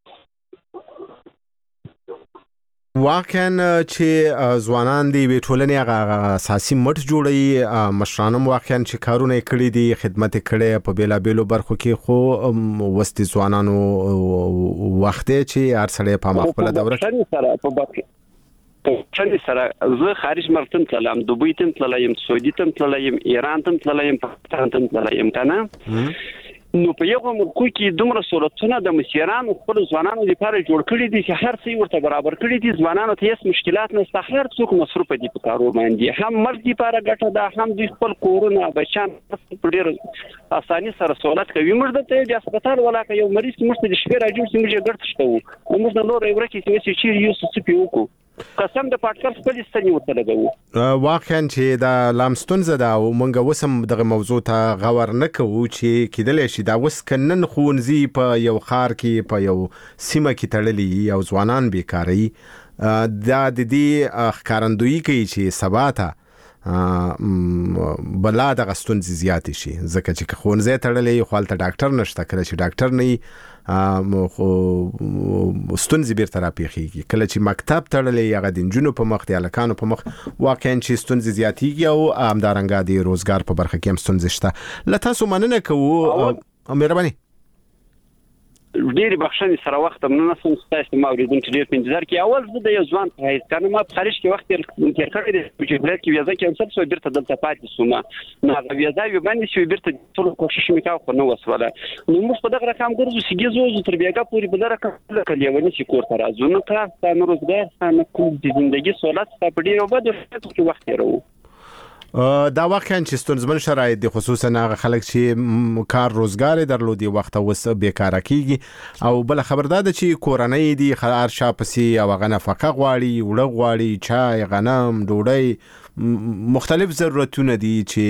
واقعا چې ځوانان دی وی ټولنې هغه اساسي مټ جوړي، مشرانم واقعا چې کارونه کړی دي، خدمت کړي په بیلا بیلو برخو کې، خو وستي ځوانانو وخت چې هر سړی په خپل دوره سره زه خارج مرتم تلم، دوبۍ تم تلم، سعودي تم تلم، ایران تم تلم، پاکستان تم تلم کنه. نو په یو ملک کې دومره سہولتونه د مشرانو خپل ځوانانو لپاره جوړ کړي دي چې هر څه ورته برابر کړي دي، ځوانانو ته هیڅ مشکلات نشته، هر څوک مصروف دي په کارو باندې، هم مرګ لپاره ګټه ده، هم د خپل کورونه بچان په ډېر اساني سره سہولت کوي. موږ د هسپتال ولاکه یو مریض موږ د شپې راځو چې موږ ګرځ شو، موږ د نور یو رکی چې یو څه پیوکو قسم د پاتکر خپل ستنی ورته لګو. واقعا چې دا لامستون زده او مونږ وسم دغه موضوع ته غور نه کوو چې کېدل شي دا وس کنن خونځي په یو خار کې په یو سیمه کې تړلي او ځوانان بیکاری دا د دې ښکارندویي کوي چې سباته بلا د غستون زیات شي، ځکه چې خونځي تړلې خپل ډاکټر نشته، کله چې ډاکټر نه ستونزې بیرته راپیخیږي، کله چې مکتب تړلې هغه د نجونو په مخ د الکانو په مخ واقعا چې ستونزې زیاتېږي او همدارنګه د روزګار په برخه کې هم ستونزې شته. له تاسو مننه کوو، مهرباني. ډېر بخښنې سره وخت نه سم ستاسو ما اوریدونکو ډېر په انتظار کې. اول زه د یو ځوان په حیث کنه ما په خارج کې وخت تیر کړی دی چې بلد کې ویزه کېنسل شو، بیرته دلته پاتې شوم. نو هغه ویزه یې باندې چې بیرته ټول کوشش وکاو خو نه وسوله. نو موږ په دغه رقم ګرځو چې ګزو تر بیګه پوری بل رقم کلیونی چې کور ته راځو، نو کار ستاسو روزګار ستاسو کوم د ژوندۍ سہولت په ډېر وبد کې وخت تیرو. دا واقعا چې ستونزمن شرایط دي، خصوصا هغه خلک چې کار روزګار درلودي وخت وس بیکاره کیږي، او بل خبردار ده چې کورنۍ دي خار شاپسي او هغه نفقه غواړي، وړه غواړي، چای، غنم، ډوډۍ، مختلف ضرورتونه دي چې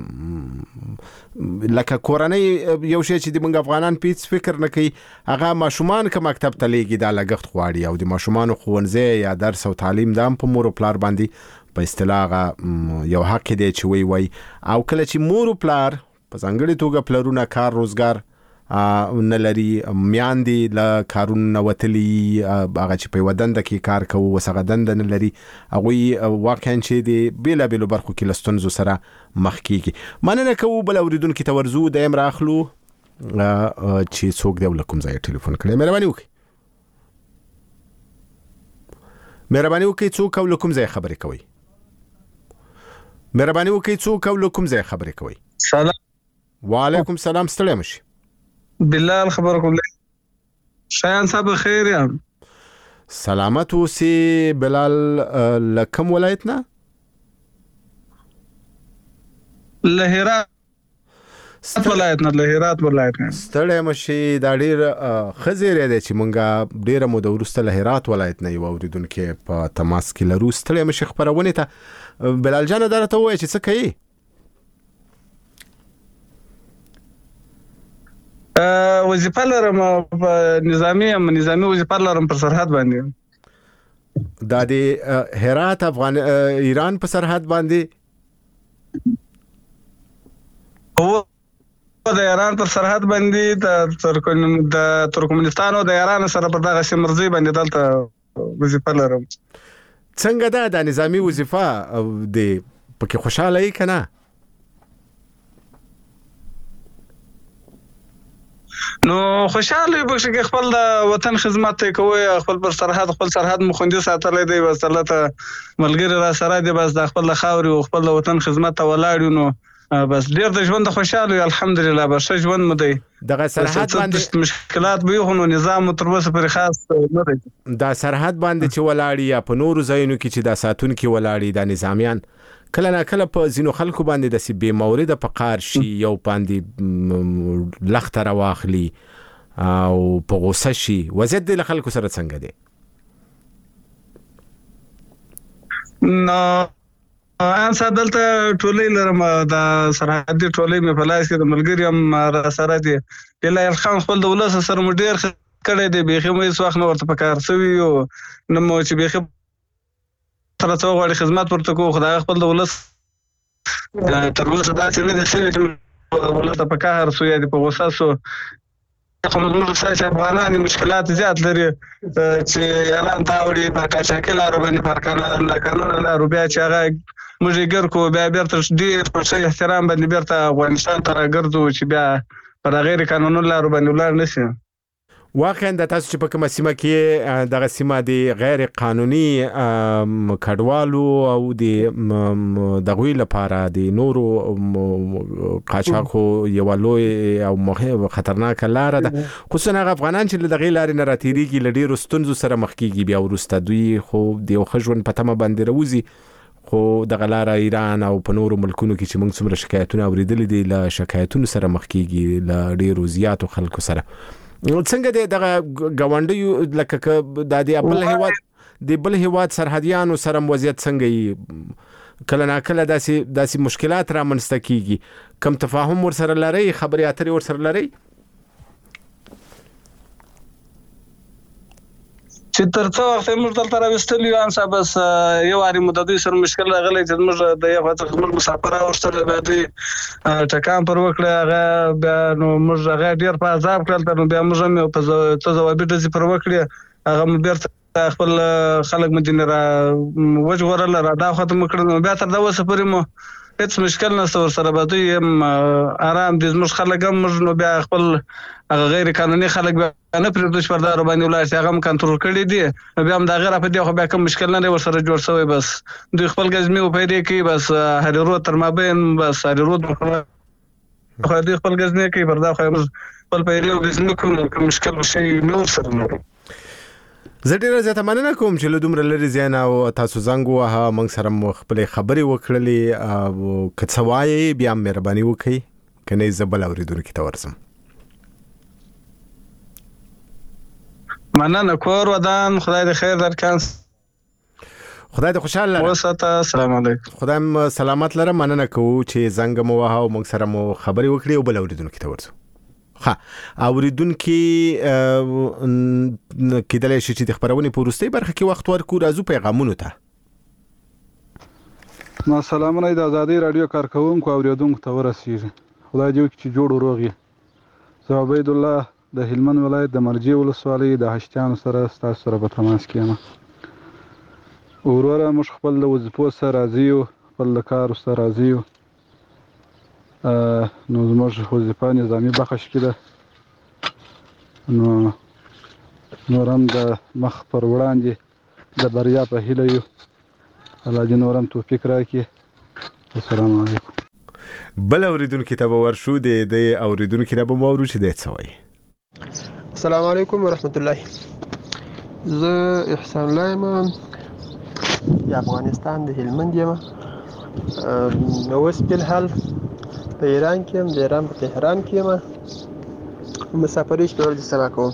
لکه کورنۍ یو شی چې د منګ افغانان پیڅ فکر نه کوي، هغه ماشومان که مکتب ته لېږي دا لګښت غواړي، او د ماشومان ښوونځي یا درس او تعلیم د هم په مور او پلار باندې په اصطلاح یو حق دی چې وی او کله چې مور او پلار په ځانګړي توګه پلرونه کار روزګار نه لري، میاندې له کارونه وتلي، هغه چې په ودند کې کار کوي وسغه دند نه لري، هغه واقعا چې دی بیل بیل برخو کې لستونزو سره مخ کیږي. مننه کوو. بل اوریدونکو ته ورزو د امر اخلو چې څوک دی ولکم ځای ټلیفون کړي. مهرباني وکړئ څوک ولکم ځای خبرې کوي. مهرباني وکړئ څوک ولکم ځای خبرې کوي. سلام. وعلیکم السلام. ستړي مشي. بلال خبركم لك شایان صاحب خیر یم. سلامت اوسې بلال. لکم ولایتنا؟ لهرات ولایتنا. لهرات ولایتنا. ستړي مشي. دا ډیر خزیره دی چې مونږه ډیره مو د ورسته لهرات ولایت نه یو اوریدونکو په تماس کې لرو. ستړي مشي خبرونه ته بلال جان درته وایي چې څه کوي؟ وظیفه لرم په نظامی وظیفه لرم پر سرحد باندې. دا د هرات ایران په سرحد باندې؟ هو د ایران پر سرحد باندې د ترکمنستان او د ایران سره په دغه سیمرزي باندې دلته وظیفه لرم. څنګه دا د نظامی وظیفه د پکې خوشاله یې کنه؟ نو خوشاله به چې خپل د وطن خدمت کوي، خپل پر سرحد مو خوندي ساتلې دی، وسلته ملګری را سره دی، بس د خپل خاوري او خپل وطن خدمت ته ولاړ نو بس ډیر د ژوند خوشاله الحمدلله. بس ژوند مو دی. دغه سرحد باندې مشکلات به خو نظام تر اوسه پر خاص نه دی. دا سرحد باندې چې ولاړی یا په نورو ځایونو کې چې دا ساتون کې ولاړی دا نظامیان کله نه کله په ځینو خلکو باندې د سی بے مورده په قار شي یو باندې لخت راواخلي او په غوسه شي وضعیت د خلکو سره څنګه دی؟ نو ان سادلته ټولې لرم د سرحدي ټولې مې په لاس کې د ملګری هم را سره دي اله خان خپل د ولس سره مو ډیر کړی دی بيخي مې څو وخت ورته پکار سوي او نو مو چې بيخي تر څو غوړي خدمات ورته کوو خدای خپل د ولس تر اوسه دا چې نه شي چې ولس په کار سوي دی په غوسه سو خو موږ سره افغانان مشکلات زیات لري چې اعلان تاوړي په کاچاکل باندې فرقانه نه قانون نه روبیا چې هغه موږ ګر کو بیا بیرته ډیر په احترام باندې بیرته افغانستان ته راګرځو چې بیا پر غیر قانوني لارو باندې ولر نشي. واقعا د تاسو چې په کومه سیمه کې دغه سیمه د غیر قانوني کډوالو او د دغوی لپاره د نورو قاچاقو یو لوی او خطرناک لار ده خصوصا هغه افغانان چې دغه لارې نه راتېریږي لډي رستونزو سره مخ کیږي بیا ورسته دوی خو د خجون په تمه باندې روزي خو دغه لار ایران او په نورو ملکونو کې چې موږ څومره شکایتونه اوریدلې دي له شکایتونو سره مخ کیږي له ډیرو زیاتو خلکو سره څنګه د غونډیو لکه د بل هیواد سرحدیانو سره وضعیت څنګه کله نا کله داسې مشکلات را منځته کیږي کم تفاهم ور سره لري خبري اترې ور سره لري چې تر څو وخت موږ دلته راوستلی یو انسا بس یو اړ مددي سره مشکل راغلی چې موږ د یو وخت موږ مسافر اوسره به دي ټکان پر وکړه هغه نو موږ هغه ډیر په عذاب کړل نو بیا موږ هم په ځواب د پر وکړه هغه بیرته خپل خلک مدینه را وجغورل را دا ختم کړل بیا تر دا وسه پرې مو هیڅ مشکل نه سره به دوی آرام دي موږ خلک هم موږ نو بیا خپل غیر قانوني خلک نه پرې د پردار باندې ولای هغه هم کنټرول کړی دي بیا هم دا غیر په دې خو بیا کوم مشکل نه ور سره جوړ شوی بس دوی خپل غزمي او پیدا کوي بس هریرو تر مابین بس هریرو خو دوی خپل غزمي کوي پردا خو خپل پیدا او غزمي کوم مشکل شي نور سره نه زه ډیره زیاته مننه کوم چې له دومره لري زین او تاسو زنګ وها موږ سره خپل خبرې وکړلې او کڅوای بیا مهرباني وکړئ کنه زبل اوریدونکو ته ورسم. مننه کور ودان خدای دې خیر درکړي خدای دې خوشاله وساته السلام علیکم خدای سلامت لره مننه کوو چې زنګ مو وها او موږ سره مو خبرې وکړې او بل اوریدونکو ته ورسو. ها اوریدونکو کېدلای شي چې د خبرونې په وروستۍ برخه کې وخت ورکو راځو پیغامونو ته. ما سلامونه د آزادۍ رادیو کارکونکو اوریدونکو ته ورسیږي خدای دې وکړي چې جوړ وروغي. زه عبید الله د هلمند ولایت د مرجې ولسوالۍ د هشتیانو سره تاسو سره په تماس کې یم. وروره موږ خپل د وظیفو سره راځي یو خپل د کار سره راځي یو نو زموږ وظیفه نظامي بخش کې ده نو نورم د مخ پر وړاندې د بریا په هیله یو الله دې نورم توفیق راکړي. السلام علیکم. بل اوریدونکو ته ورشو د اوریدونکو نه به مورو چې د څوي. السلام علیکم ورحمت الله. زه احسان الله یم د افغانستان د هلمند یم. اوس په حال په ایران کې یم د ایران په تهران کې یم مسافرۍ په ورځ سره کوم.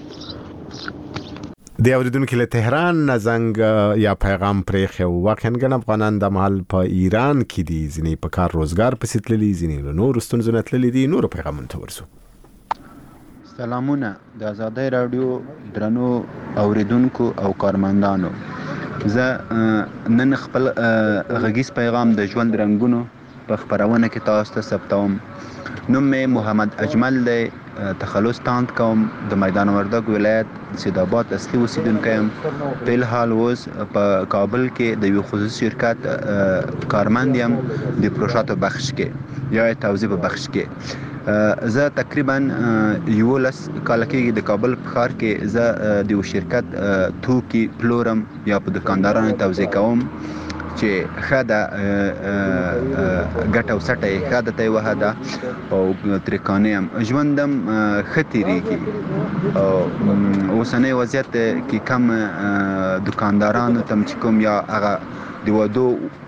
د اوریدونکو له تهران زنګ یا پیغام پرې خو واقعا ګڼ افغانان د محل په ایران کې دي ځینې په کار روزګار پسې تللي ځینې نور ستونزې تللي دي نور پیغامونه ته ورسو. سلامونه د آزادۍ رادیو درنو اوریدونکو او کارمندانو زه نن خپل غږیز پیغام د ژوند رنگونو په خبرونه کې تاسو ته ثبتوم. نوم مې محمد اجمل دی تخلص تاند کوم د میدان وردګ ولایت سیدآباد اصلي اوسیدونکی یم. په الحال اوس په کابل کې د یو خصوصي شرکت کارمند یم د پروژاتو بخش کې یا توزیع بخش کې. زه تقریبا 11 کال کې د کابل په ښار کې زه د یو شرکت توکي پلورم یا په دکاندارانو توزیع کوم چې ښه ده ګټه او سټه یې ښه ده ته یې وهه ده او ترکانې هم ژوند هم ښه تېرېږي. اوسنی وضعیت کې کم دکاندارانو ته چې کوم یا هغه د ودو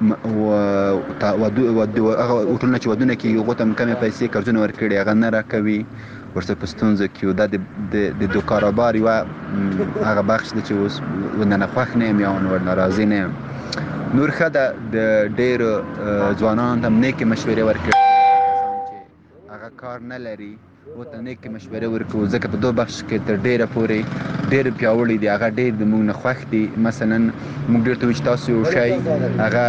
هغه هوټلونه چې ودونه کېږي هغو ته هم کمې پیسې قرضونه ورکړي هغه نه راکوي ورسره په ستونزو کې دا د کاروبار یوه هغه بخش دی چې اوس ورنه خوښ نه یم یا ورنه راضي نه یم. نور ښه ده د ډېرو ځوانانو ته هم نیکې مشورې ورکړي چې هغه کار نه لري ورته نیکې مشورې ورکړو ځکه په دو بخش کې تر ډېره پورې ډېر پیاوړي دي هغه ډېر د موږ نه خوښ دي. مثلا موږ ډېر ته وایو چې تاسو یو شی هغه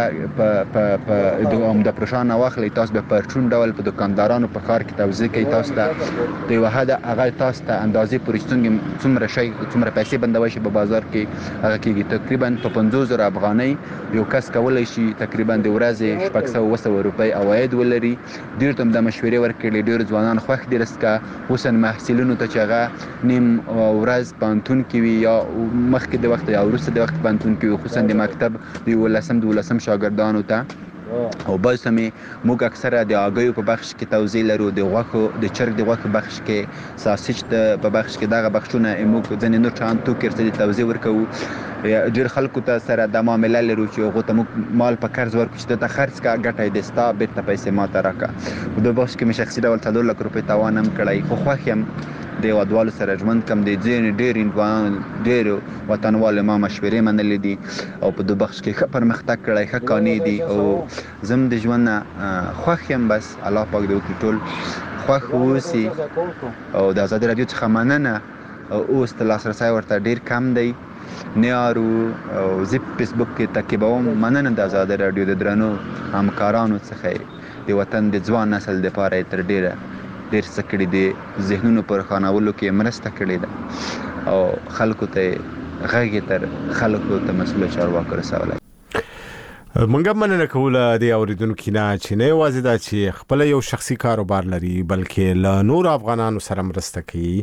په عمده پرشان نه واخلئ تاسو به په پرچون ډول په دکاندارانو په ښار کې توزیع کوئ تاسو ته د یوه حده هغه تاسو ته اندازې پورې څومره شی څومره پیسې بندوی شي په بازار کې هغه کېږي. تقریبا په 50,000 افغانۍ یو کس کولی شي تقریبا د ورځې 600 روپۍ عواید ولري. ډېر ته هم دا مشورې ورکړي ډېر ځوانان خوښ دي رسکه اوس محصلینو ته چې هغه نیم ورځ پوهنتون کې وي یا مخکې د وخت یا وروسته د وخت پوهنتون کې وي خصوصا د مکتب د 11 شاګردانو ته او بل سمې موږ اکثره د هګیو په بخش کې توزیع لرو د غوښو د چرګ د غوښې بخش کې ساسج په بخش کې دغه بخشونه موږ ځینې نور شیان توکي ورته توزیع ورکوو. ډېر خلکو ته سره دا معامله لرو چې هغو ته موږ مال په قرض ورکړو چې ته خرڅ کړه ګټه یې دې ستا بېرته پیسې ما ته راکړه. په دې بخش کې مې شخصي ډول 4 لک روپۍ تاوان هم کړی خو خوښ یم د هېوادوالو سره ژوند کم دی. ډېرو وطنوالو ما مشورې منلې دي او په دې بخش کې ښه پرمختګ کړی ښه کانې دي او زه هم د ژوند نه خوښ یم. بس الله پاک دې وکړي ټول خوښ واوسي او د ازادي راډیو څخه مننه. اوس د لاسرسی ورته ډېر کم دی نه یارو او زه فیسبوک کې تعقیبوم. مننه د ازادي راډیو د درنو همکارانو څخه د وطن د ځوان نسل دپاره یې تر ډېر څه کړي دي ذهنونو پر روښانولو کې مرسته کړې ده او خلکو ته غږ یې تر خلکو ته مسؤله چارواکو رسولی. منګه مننه کوله د اوریدونکو نه چې نه یوازې دا چې خپل یو شخصي کاروبار لري بلکې له نور افغانانو سره مرسته کوي.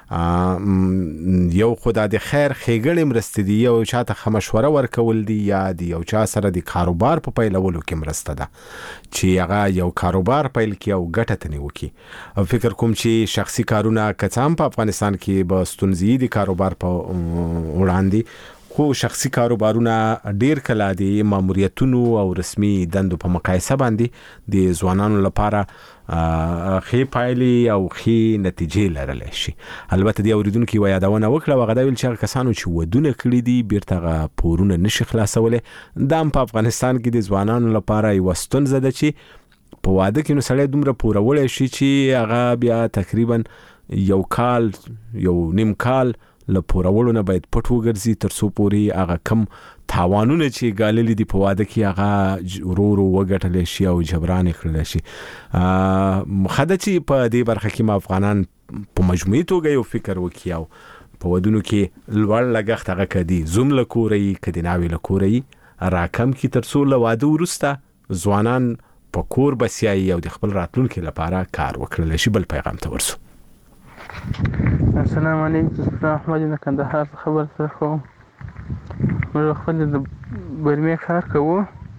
یو خدای د خیر ښېګڼې مرسته دي یو چاته مشوره ورکول دي یا د یو چا سره د کاروبار په پیلولو کې مرسته ده چې هغه یو کاروبار پیل کړي او ګټه تنې وکړي. فکر کوم چې شخصي کارونه کڅام په افغانستان کې به ستونزې دي کاروبار په وړاندې خو شخصي کاروبارونه ډیر کله د ماموریتونو او رسمي دندو په مقایسه باندې د ځوانانو لپاره خې پایلې او خې نتیجې لرلی شي. البته د اوریدونکو یو یادونه وکړه هغه دا ویل چې کسانو چې ودونه کړي دي بیرته پورونه نشي خلاصولی. دا په افغانستان کې د ځوانانو لپاره یو ستونزه ده چې په واده کې نو سړی دومره پورولی شي چې هغه بیا تقریبا یو کال یو نیم کال له پورولو نه باید پټ وګرځي تر څو پورې هغه کم تاوانونه چې ګاللي دي په واده کې هغه ورو وګټلی شي او جبران یې کړلی شي. خده چې په دې برخه کې ما افغانان په مجموعي توګه یو فکر وکړي او په ودونو کې لوړ لګښت هغه کدي زوم له کورې کدي ناوې له کورې راکم کې تر څو له واده وروسته ځوانان په کور بسیایي او د خپل راتلونکي لپاره کار وکړلی شي. بل پیغام ته ورسو. السلام علیکم احمد نه کندهار خبر سره کوم. موږ خپل د برمې کار کوو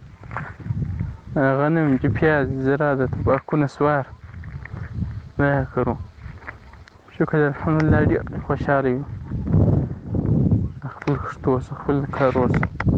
غنم چې پیاز زراعت تباکو نسوار نه کړو. شکر الحمدلله ډېر خوشاله یو خپل خشتوس خپل کاروس.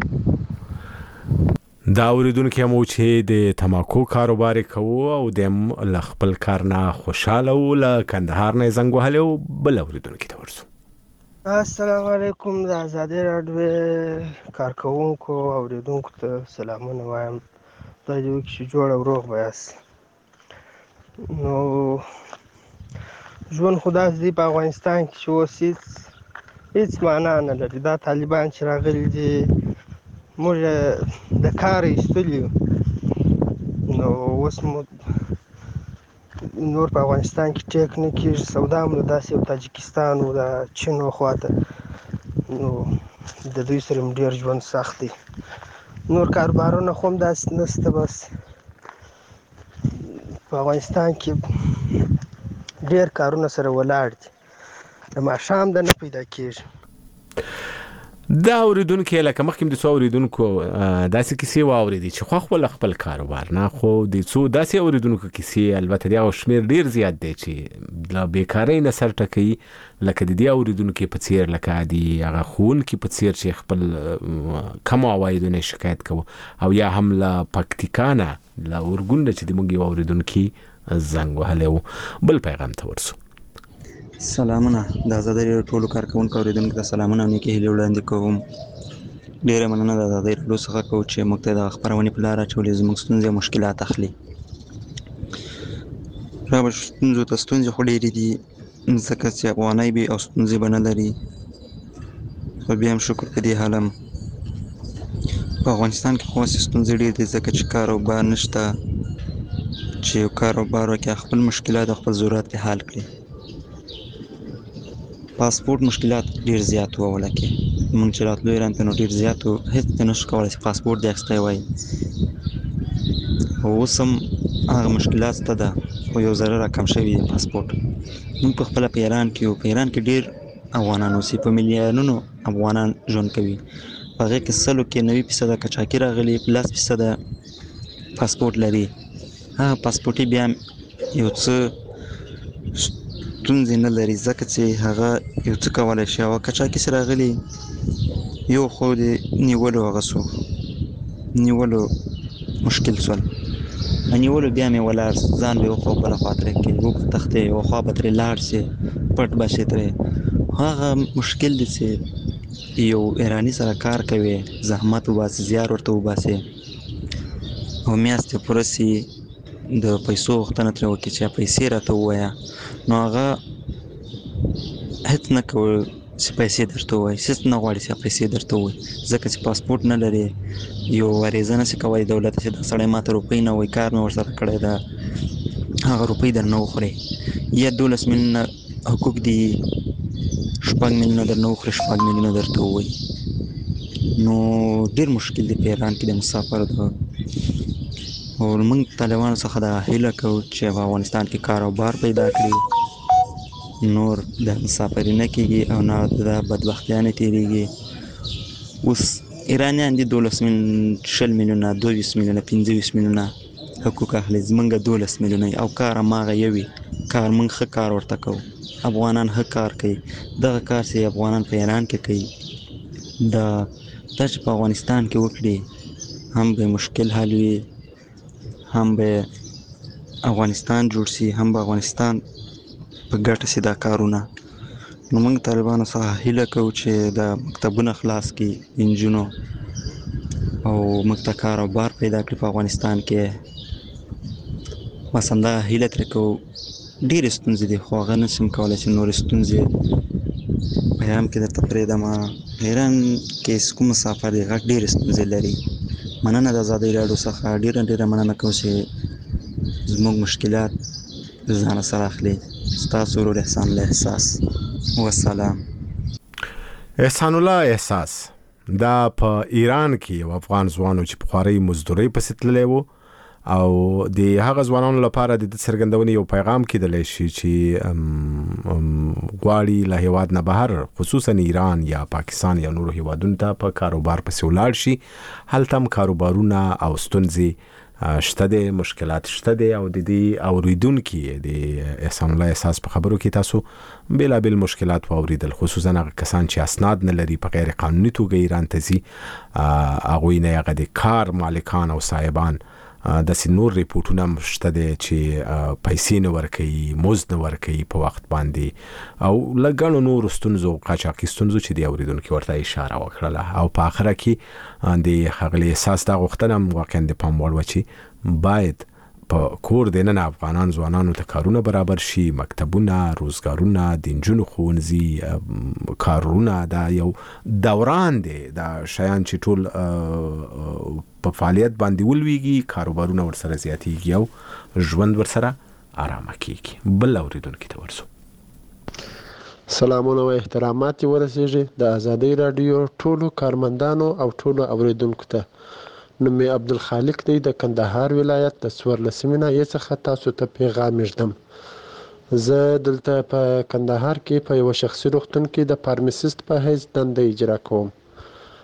دا اوریدونکو هم چې د تماکو کاروبار کوي او د خپل کار نه خوشاله او له کندهار نه زنګ وهلی او بل اوریدونکو ته ورسو. السلام علیکم د ازادي راډیو کارکوونکو اوریدونکو ته سلامونه وایم. خدای دې وکړي چې جوړ او روغ به یاست. نو ژوند خو داسې دی په افغانستان کې چې اوس هېڅ معنا نه لري. دا طالبان چې راغلي دي موږ د کار ایستلي یو نو اوس مو نور په افغانستان کې ټیک نه کېږي. سودا مو داسې یو تاجکستان و د چین و خواته نو د دوی سره هم ډېر ژوند سخت دی. نور کاروبارونه خو هم داسې نشته. بس په افغانستان کې ډېر کارونه سره ولاړ دي د ماښام د نه پیدا کېږي. دا اوریدونکو لکه مخکې د څو اوریدونکو داسې کیسې واوریدي چې خو خپل کاروبار نه خو د څو داسې اوریدونکو کیسې البته دا شمیر ډیر زیات دی چې لا بیکاری نه سر ټکوي لکه د دې اوریدونکو په څیر لکه دی هغه خونکي په څیر چې خپل کم عوایدونه شکایت کوي او یا هم لا پکتیکانه لا ورګونده چې د موږ اوریدونکو زنګ وهلو بل پیغام ته ورسو. سلامونه د آزادۍ راډیو ټولو کارکونکو اوریدونکو ته سلامونه او نیکې هیلې وړاندې کوم. ډیره مننه د آزادۍ راډیو څخه کوم چې موږ ته د خبرونې په لار اچولې زموږ ستونزې او مشکلات اخلي. را به ستونزو ته ستونزې خو ډېرې دي ځکه چې افغانۍ به او ستونزې به نه لري خو بیا هم شکر په دې حال هم په افغانستان کې خو ستونزې ډېرې دي ځکه چې کاروبار نشته چې یو کاروبار وکړي خپل مشکلات او خپل ضرورت یې حل کړي. پاسپورت مشکلات ډیر زیات وو ولکه مونږ چې راتلو ایران ته نو ډیر زیات وو هیڅ نشو کولای چې پاسپورت دې اخیستی وای اوس هم هغه مشکلات شته ده خو یو ذره راکم شوي پاسپورت. مونږ په خپله په ایران کې ډیر افغانان اوسي په میلیونونو افغانان ژوند کوي په هغې کې 90% کچاکي راغلي پلس 10% پاسپورت لري. هغه پاسپورټي بیا یو څه ستونزې نه لري ځکه چې هغه یو څه کولی شي او کچاکي چې راغلي یو خو د نیولو هغه سو نیولو مشکل سول نیولو بیا مې ولاړ ځان به یو خوا بله خوا ترې کړي اوږد تختې یوه خوا به ترې لاړ شي پټ به شي ترې هغه مشکل دی چې یو ایراني سره کار کوي زحمت وباسي زیار ورته وباسي او میاشتې پوره سي د پیسو غوښتنه ترې وکړي چې پیسې راته ووایه نو هغه هیڅ نه کوي چې پیسې درته ووایي هیڅ نه غواړي چې پیسې درته ووایي ځکه چې پاسپورت نه لري یو عریضه نشي کولی دولت چې دا سړی ماته روپۍ نه وایي کار مې ورسره کړی ده هغه روپۍ درنه وخوري یا 12 میلیونه حقوق دي 6 میلیونه درنه وخوري 6 میلیونه درته ووایي نو ډېر مشکل دی په ایران کې د مسافر ده او موږ طالبانو څخه دا هیله کوو چې په افغانستان کې کاروبار پیدا کړي نور د مسافري نه کېږي او نه د بدبختیا نه تېرېږي. اوس ایرانیان دي 20 میلیونه 22 میلیونه 25 میلیونه حقوق اخلي زمونږ 12 میلیونه او کار هماغه یو وي کار موږ ښه کار ورته کوو افغانان ښه کار کوي دغه کار چې افغانان په ایران کې کوي دا چې په افغانستان کې وکړي هم به مشکل حل وي هم به افغانستان جوړ شي هم به افغانستان په ګټه شي دا کارونه. نو موږ طالبانو څخه هیله کوو چې دا مکتبونه خلاص کړي نجونو او موږ ته کاروبار پیدا کړي په افغانستان کې بس همدا هیله ترې کوو. ډېرې ستونزې دي خو هغه نشم کولی چې نورې ستونزې په ایران کې درته پرېږدم. ایران کې کوم مسافر دی غټ ډېرې ستونزې لري. مننه د آزادۍ راډیو څخه ډېره مننه کوم چې زموږ مشکلات ځان سره اخلي. ستاسو ورور احسان الله احساس والسلام. احسان الله احساس دا په ایران کې یو افغان ځوان چې په خواري مزدوري پسې تللی و او د هغه ځوانانو لپاره د څرګندونې یو پیغام کېدلی شي چې غواړي له هیواد نه بهر خصوصا ایران یا پاکستان یا نورو هیوادونو ته په کاروبار پسې ولاړ شي. هلته هم کاروبارونه او ستونزې شته دي مشکلات شته دي او د دې اوریدونکو د احسان الله احساس په خبرو کې تاسو بېلابېل مشکلات واوریدل خصوصا هغه کسان چې اسناد نه لري په غیر قانوني توګه ایران ته ځي هغوی نه هغه د کار مالکان او صاحبان داسې نور ریپورټونه هم شته دی چې پیسې نه ورکوي مزد نه ورکوي په وخت باندې او له ګڼو نورو ستونزو قاچاقي ستونزو چې د اورېدونکي ورته اشاره وکړله او په آخره کې د ښاغلي احساس دا غوښتنه هم واقعا د پام وړ وه چې باید په کور دننه افغانان ځوانانو ته کارونه برابر شي مکتبونه روزګارونه د نجونو ښوونځي کارونه دا یو دوران دی دا شیان چې ټول په فعالیت باندې ولویږي کاروبارونه ورسره زیاتیږي او ژوند ورسره آرامه کیږي. بل اوریدونکي ته ورسو. سلامونه او احترامات ورسیږي د آزادۍ رادیو ټولو کارمندانو او ټولو اوریدونکو ته. نوم یې عبدالخالق دی د کندهار ولایت د څوارلسمې ناحیې څخه تاسو ته پیغام ږدم. زه دلته په کندهار کې په یوه شخصي روغتون کې د فارمسیست په حیث دنده اجرا کوم.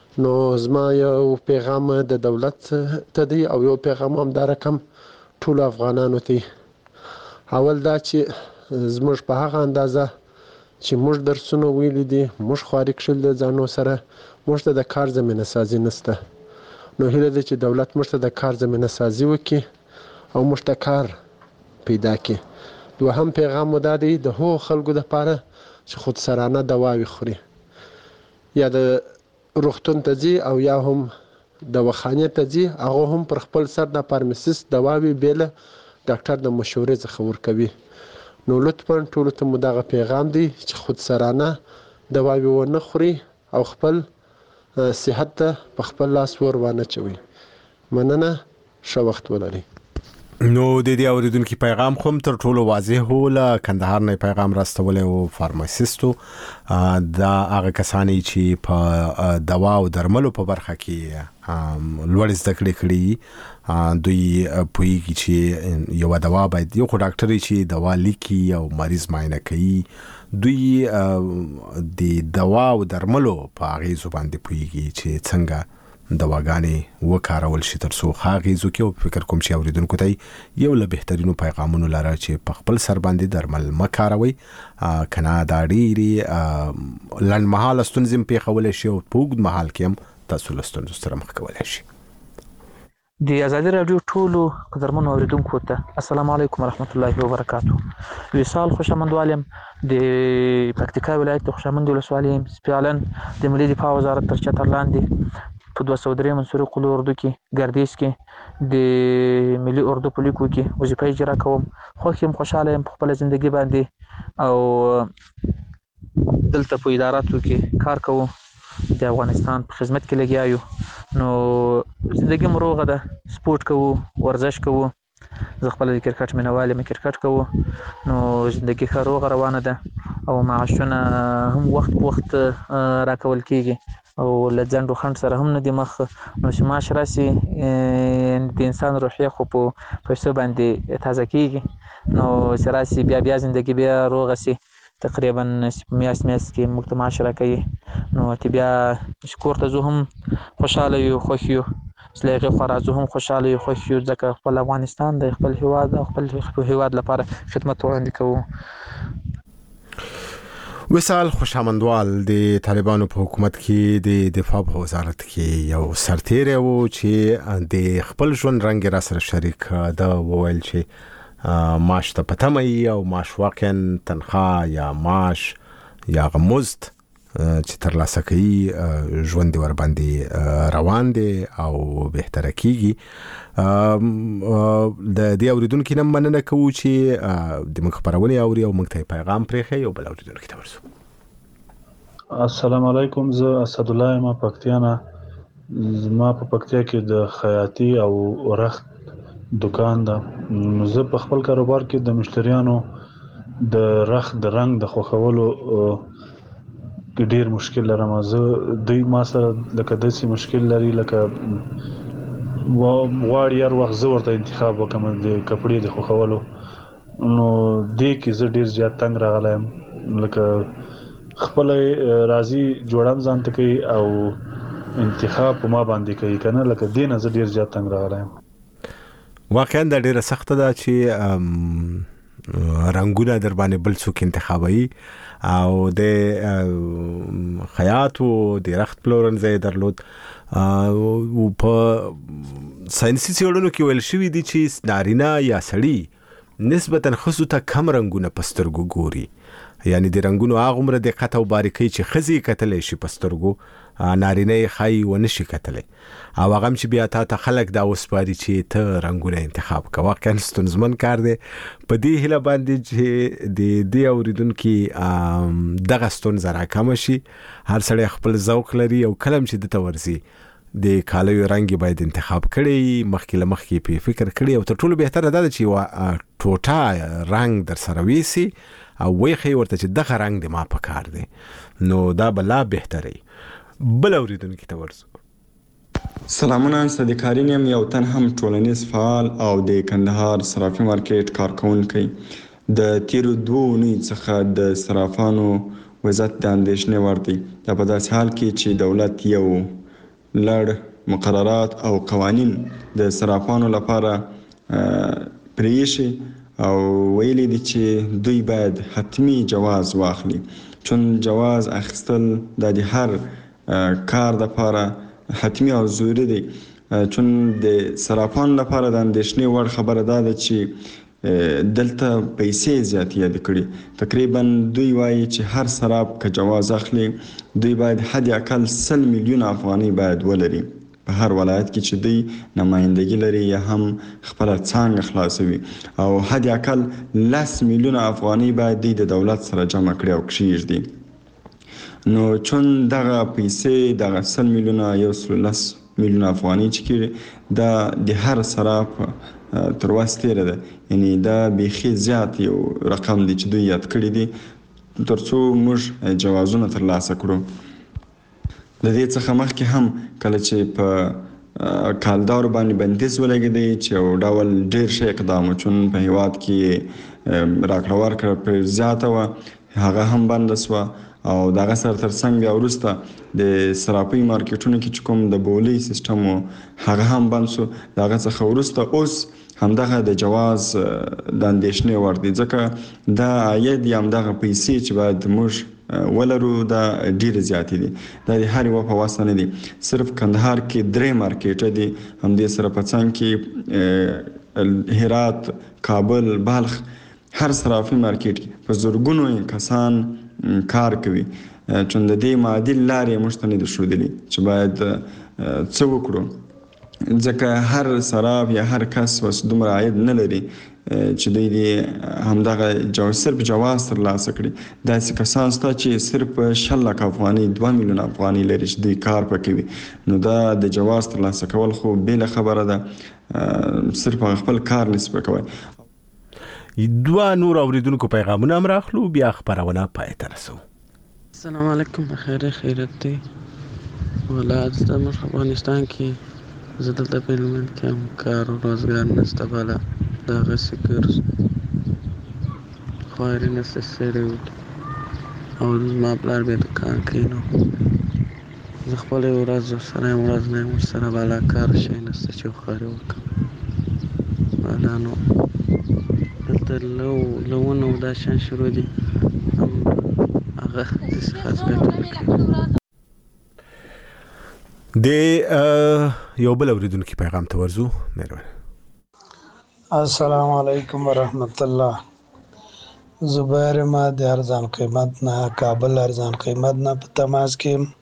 نو زما یو پیغام د دولت ته دی او یو پیغام هم دا رقم ټولو افغانانو ته اول دا چې زموږ په هغه اندازه چې موږ درسونه ویلي دي موږ خواري کښل د ځانو سره موږ ته د کار زمینه سازي نشته نو هیله ده چې دولت موږ ته د کار زمینه سازي وکړي او موږ ته کار پیدا کړي دوهم پیغام مو دا دی د هغو خلکو دپاره چې خودسرانه دواوې خوري یا د روغتون ته ځي او یا هم د وخانې ته ځي هغه هم پر خپل سر د فارمسیست دواوې بېله ډاکټر د مشورې څخه ورکوي نو لطفا ټولو ته مو دغه پیغام دی چې خودسرانه دواوې ونه خوري او خپل صحت ته په خپل لاس ور وانه چوي مننه ښه وخت ولرئ نو د دې اوریدونکو پیغام خو تر ټولو واضح و له کندهار نه پیغام راستولې او فارماسیستو دا هغه کسانی چې په دوا او درملو په برخه کې لوړ زده کړې کړي دوی پوهیږي چې یو دوا باید یو ډاکټر چې دوا لیکي او مریض معاینه کوي دوی د دوا او درملو په هغه باندې پوهیږي چې څنګه دواګانې وکارول شي تر څو هغه زو کې فکر کوم چې اوریدونکو ته یو له بهترینو پیغامونو لاره چې په خپل سر باندې درمل مکاروي کنا دا ډېری لنډمهاله ستونزې په خولې شي او په اوږد مهال کې هم تاسو له ستونزو سره مخ کولای شي د ازادي رادیو ټولو قدرمنو اوریدونکو ته السلام علیکم ورحمت الله وبرکاته وصال خوشامندوالم د پکتیکا ولایت خوشامند ولسوالۍ فعلا د ملي دفاع وزارت تر چتر لاندې په 203 منصوري قلو اردو کې ګردیز کې د ملي اردو په لیکو کې وظیفه اجرا کوم خو هم خوشاله يم په خپل ژوندۍ باندې او دلته په اداراتو کې کار کوم د افغانستان په خدمت کې لګیا یو نو ژوندۍ مروغه ده سپورت کوم ورزش کوم زه خپل کرکټ مینوال یم کرکټ کوم نو ژوندۍ ښه روغه روانه ده او معاشونه هم وخت په وخت راکول کیږي او لځندو خند سره هم نه دی مخ نو چې معاش راسي د انسان روحیه خو په پیسو باندې تازه کیږي نو چې راسي بیا ژوندۍ بیا روغ سي تقریبا میاس کې موږ ته معاش راکوي نو ته بیا شکر ته زه هم خوشاله یو خوښ یو سلیغه خورازو هم خوشاله یو خوښ یو ځکه خپل افغانستان د خپل هیواد او خپل هیواد لپاره خدمت وړاندې کوو وصال خوشامندوال د طالبانو په حکومت کې د دفاع په وزارت کې یو سرتیر وو چې د خپل ژوند رنگ را سره شریک دا وویل چې معاش ته پتمي او معاش واقعا تنخواه یا معاش یا غمزد چې تر لاسه کوي ژوند ور باندې روان دي او بهتره کیږي د دې اوریدونکو نه مننه کوو چې د مخبرونه اوري او موږ ته پیغام پرېخي او بل اوریدونکو ته ورسو السلام علیکم زه اسد الله ما پکتیانا زما په پکتیا کې د خیاطي او رخت دکان ده زه په خپل کاروبار کې د مشتریانو د رخت د رنگ د خوخولو ډیر مشکل لرم زه دوی ما سره لکه داسې مشکل لري لکه واړ یار وخت زه ورته انتخاب وکم د کپړې د خوخولو نو دې کې زه ډیر زیات تنگ راغلایم لکه خپل راضي جوړم ځان ته کوي او انتخاب په ما باندې کوي کنه لکه دینه زه ډیر زیات تنگ راغلایم واقعا دا ډیره سخته ده چې رنگونه در باندې بل څوک انتخابي او د خیاط او د رخت پلورنځي درلود او په ساينسي څېړنو کې ویل شوی دی چې نارینه یا سړی نسبتاً خصو ته کم رنگونه پسترګو ګوري یعنی د رنگونو هغه عمر دقت او باریکي چې خزي کتلې شي پسترګو نارینه خای و نشي کتلې او هغه چې بیا ته خلک دا وسپاري چې ته رنگونه انتخاب کا واقعا ستونزمن کار دی په دې هله باندې چې د دې اوریدونکو دغه ستونزه راکم شي هر سړی خپل ذوق لري او کلم چې د تورزي د کالیو رنگ باید انتخاب کړي مخکې لمخکې په فکر کړي او تر ټولو بهتره ده چې ټوټه رنگ در سره ویسي او ویخي ورته چې دغه رنگ د ما په کار دی نو دا بلا بهتري بل اوریدونکو ته ورسو سلامونه صدیقارین یم یو تن هم ټولنیز فعال او د کندهار صرافي مارکیټ کارکونکي د تیرو 2 اونۍ څخه د صرافانو وضعیت د اندېښنې وړ دی دا په داسې حال کې چې دولت یو لړ مقررات او قوانین د صرافانو لپاره پریښي او ویلي دي چې دوی باید حتمی جواز واخلي، چون جواز اخیستل د هر کار لپاره حتمی او ضروري دی. چون د صرافانو لپاره د اندېښنې وړ خبره دا ده چې دلته پیسې زیاتې کړي. تقریبا دوی وایي چې هر صراف که جواز اخلي دوی باید حد اقل 100 میلیون افغانۍ باید ولري په هر ولایت کې چې دوی نمایندګي لري یا هم خپله څانګه خلاصوي، او حد اقل 10 میلیون افغانۍ باید دوی د دولت سره جمع کړي او کښېږدي. نو چون دغه پیسې دغه 100 میلیونه 110 میلیون افغانۍ چې کېږي دا د هر صراف تر وس تېره ده، یعنی دا بیخي زیات یو رقم دی چې دوی یاد کړی دی تر څو موږ جوازونه ترلاسه کړو. د دې څخه مخکې هم کله چې په کالدارو باندې بندیز ولګېدی چې یو ډول ډېر ښه اقدام و، چون په هېواد کې راکړه ورکړه پرې زیاته وه، هغه هم بنده سوه او دغه سره ترڅنګ بیا وروسته د صرافۍ مارکیټونو کې چې کوم د بولۍ سیسټم و هغه هم بند سو. د هغه څخه وروسته اوس همدغه د جواز د اندېښنې وړ دی، ځکه دا عاید یا همدغه پیسې چې باید موږ ولرو دا ډېرې زیاتې دي. دا د هر یوه په وسه نه دي. صرف کندهار کې 3 مارکیټه دي، همدې سره په څنګ کې هرات، کابل، بلخ، هر صرافي مارکیټ کې په زرګونو کسان کار کوي، چون د دې معادل لارې موږ ته نه دي ښودلي چې باید څه وکړو، ځکه هر صراف یا هر کس وس دومره عاید نه لري چې دوی دې همدغه صرف جواز ترلاسه کړي. داسې کسان شته چې صرف 6 لک افغانۍ 2 میلیون افغانۍ لري چې دوی کار پکې کوي. نو دا د جواز ترلاسه کول خو بېله خبره ده، صرف هغه خپل کار نشي کولی. دوه نور اوریدونکو پیغامونه هم راخلو، بیا خبرونه پای ته رسو. السلام علیکم، بخیر خیرت دی. ولادت زموږ افغانستان کې زه دلته په هلمند کې هم کار او روزګار نشته، بله دغسې ګرځو خواري نشته سړی او زما پلار بیا دکان کوي، نو زه خپله یې ورځ سره یم، ورځ نه یم ورسره، بالا کار شی نشته چې خواري وکړم. بالا نو دلته لونه او دا شیان شروع دي، هغه داسې خاص ګټه نه کوي. د یو بل اوریدونکي پیغام ته ورځو. مهرباني. السلام علیکم ورحمت الله. زبیر ما د ارزان قیمت نه کابل ارزان قیمت نه په تماس کې،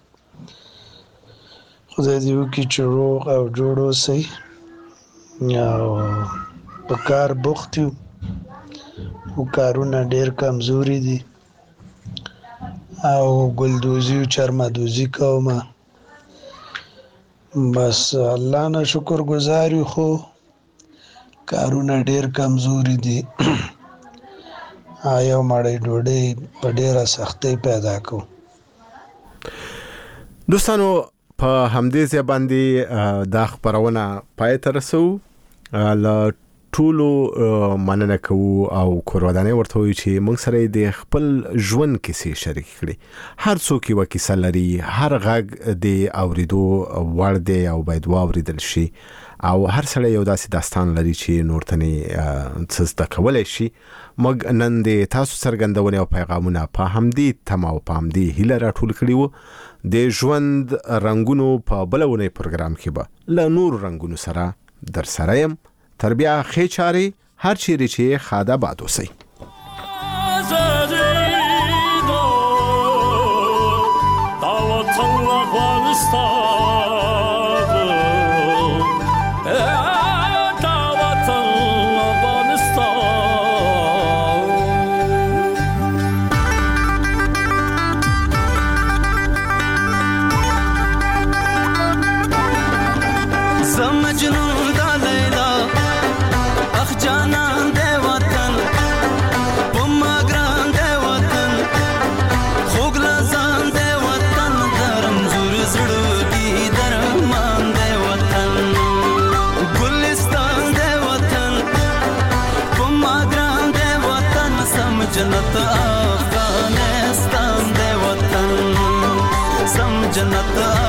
خدای دې وکړي چې روغ او جوړ اوسئ او په کار بوخت یو او کارونه ډېر کمزوري دي او ګلدوزي او چرمدوزي کومه، بس الله نه شکر گزار یو، خو کارونه ډېر کمزوري دي. یو مړۍ ډوډۍ په ډېره سختۍ پیدا کوو. دوستانو په همدې ځای باندې دا خبرونه پای ته رسو. له ټولو مننه کوو او کورودانې ورته وایو چې موږ سره د خپل ژوند کیسې شریک کړي. هر څوک یوه کیسه لري، هر غږ د اورېدو وړ دی او باید واورېدل شي، او هر سړی یو داسې داستان لري چې نور ته څه زده کولی شي. موږ نن د تاسو څرګندونې او پیغامونه په همدې تمه او په همدې هیله راټول کړي وو. د ژوند رنګونو په بله اونۍ پروګرام کې به له نورو رنګونو سره در سره یم. تر بیا ښې چارې هر چیرې چې ښاد آباد اوسئ. जन्नत अफगानिस्तान दे वतन, सम जन्नत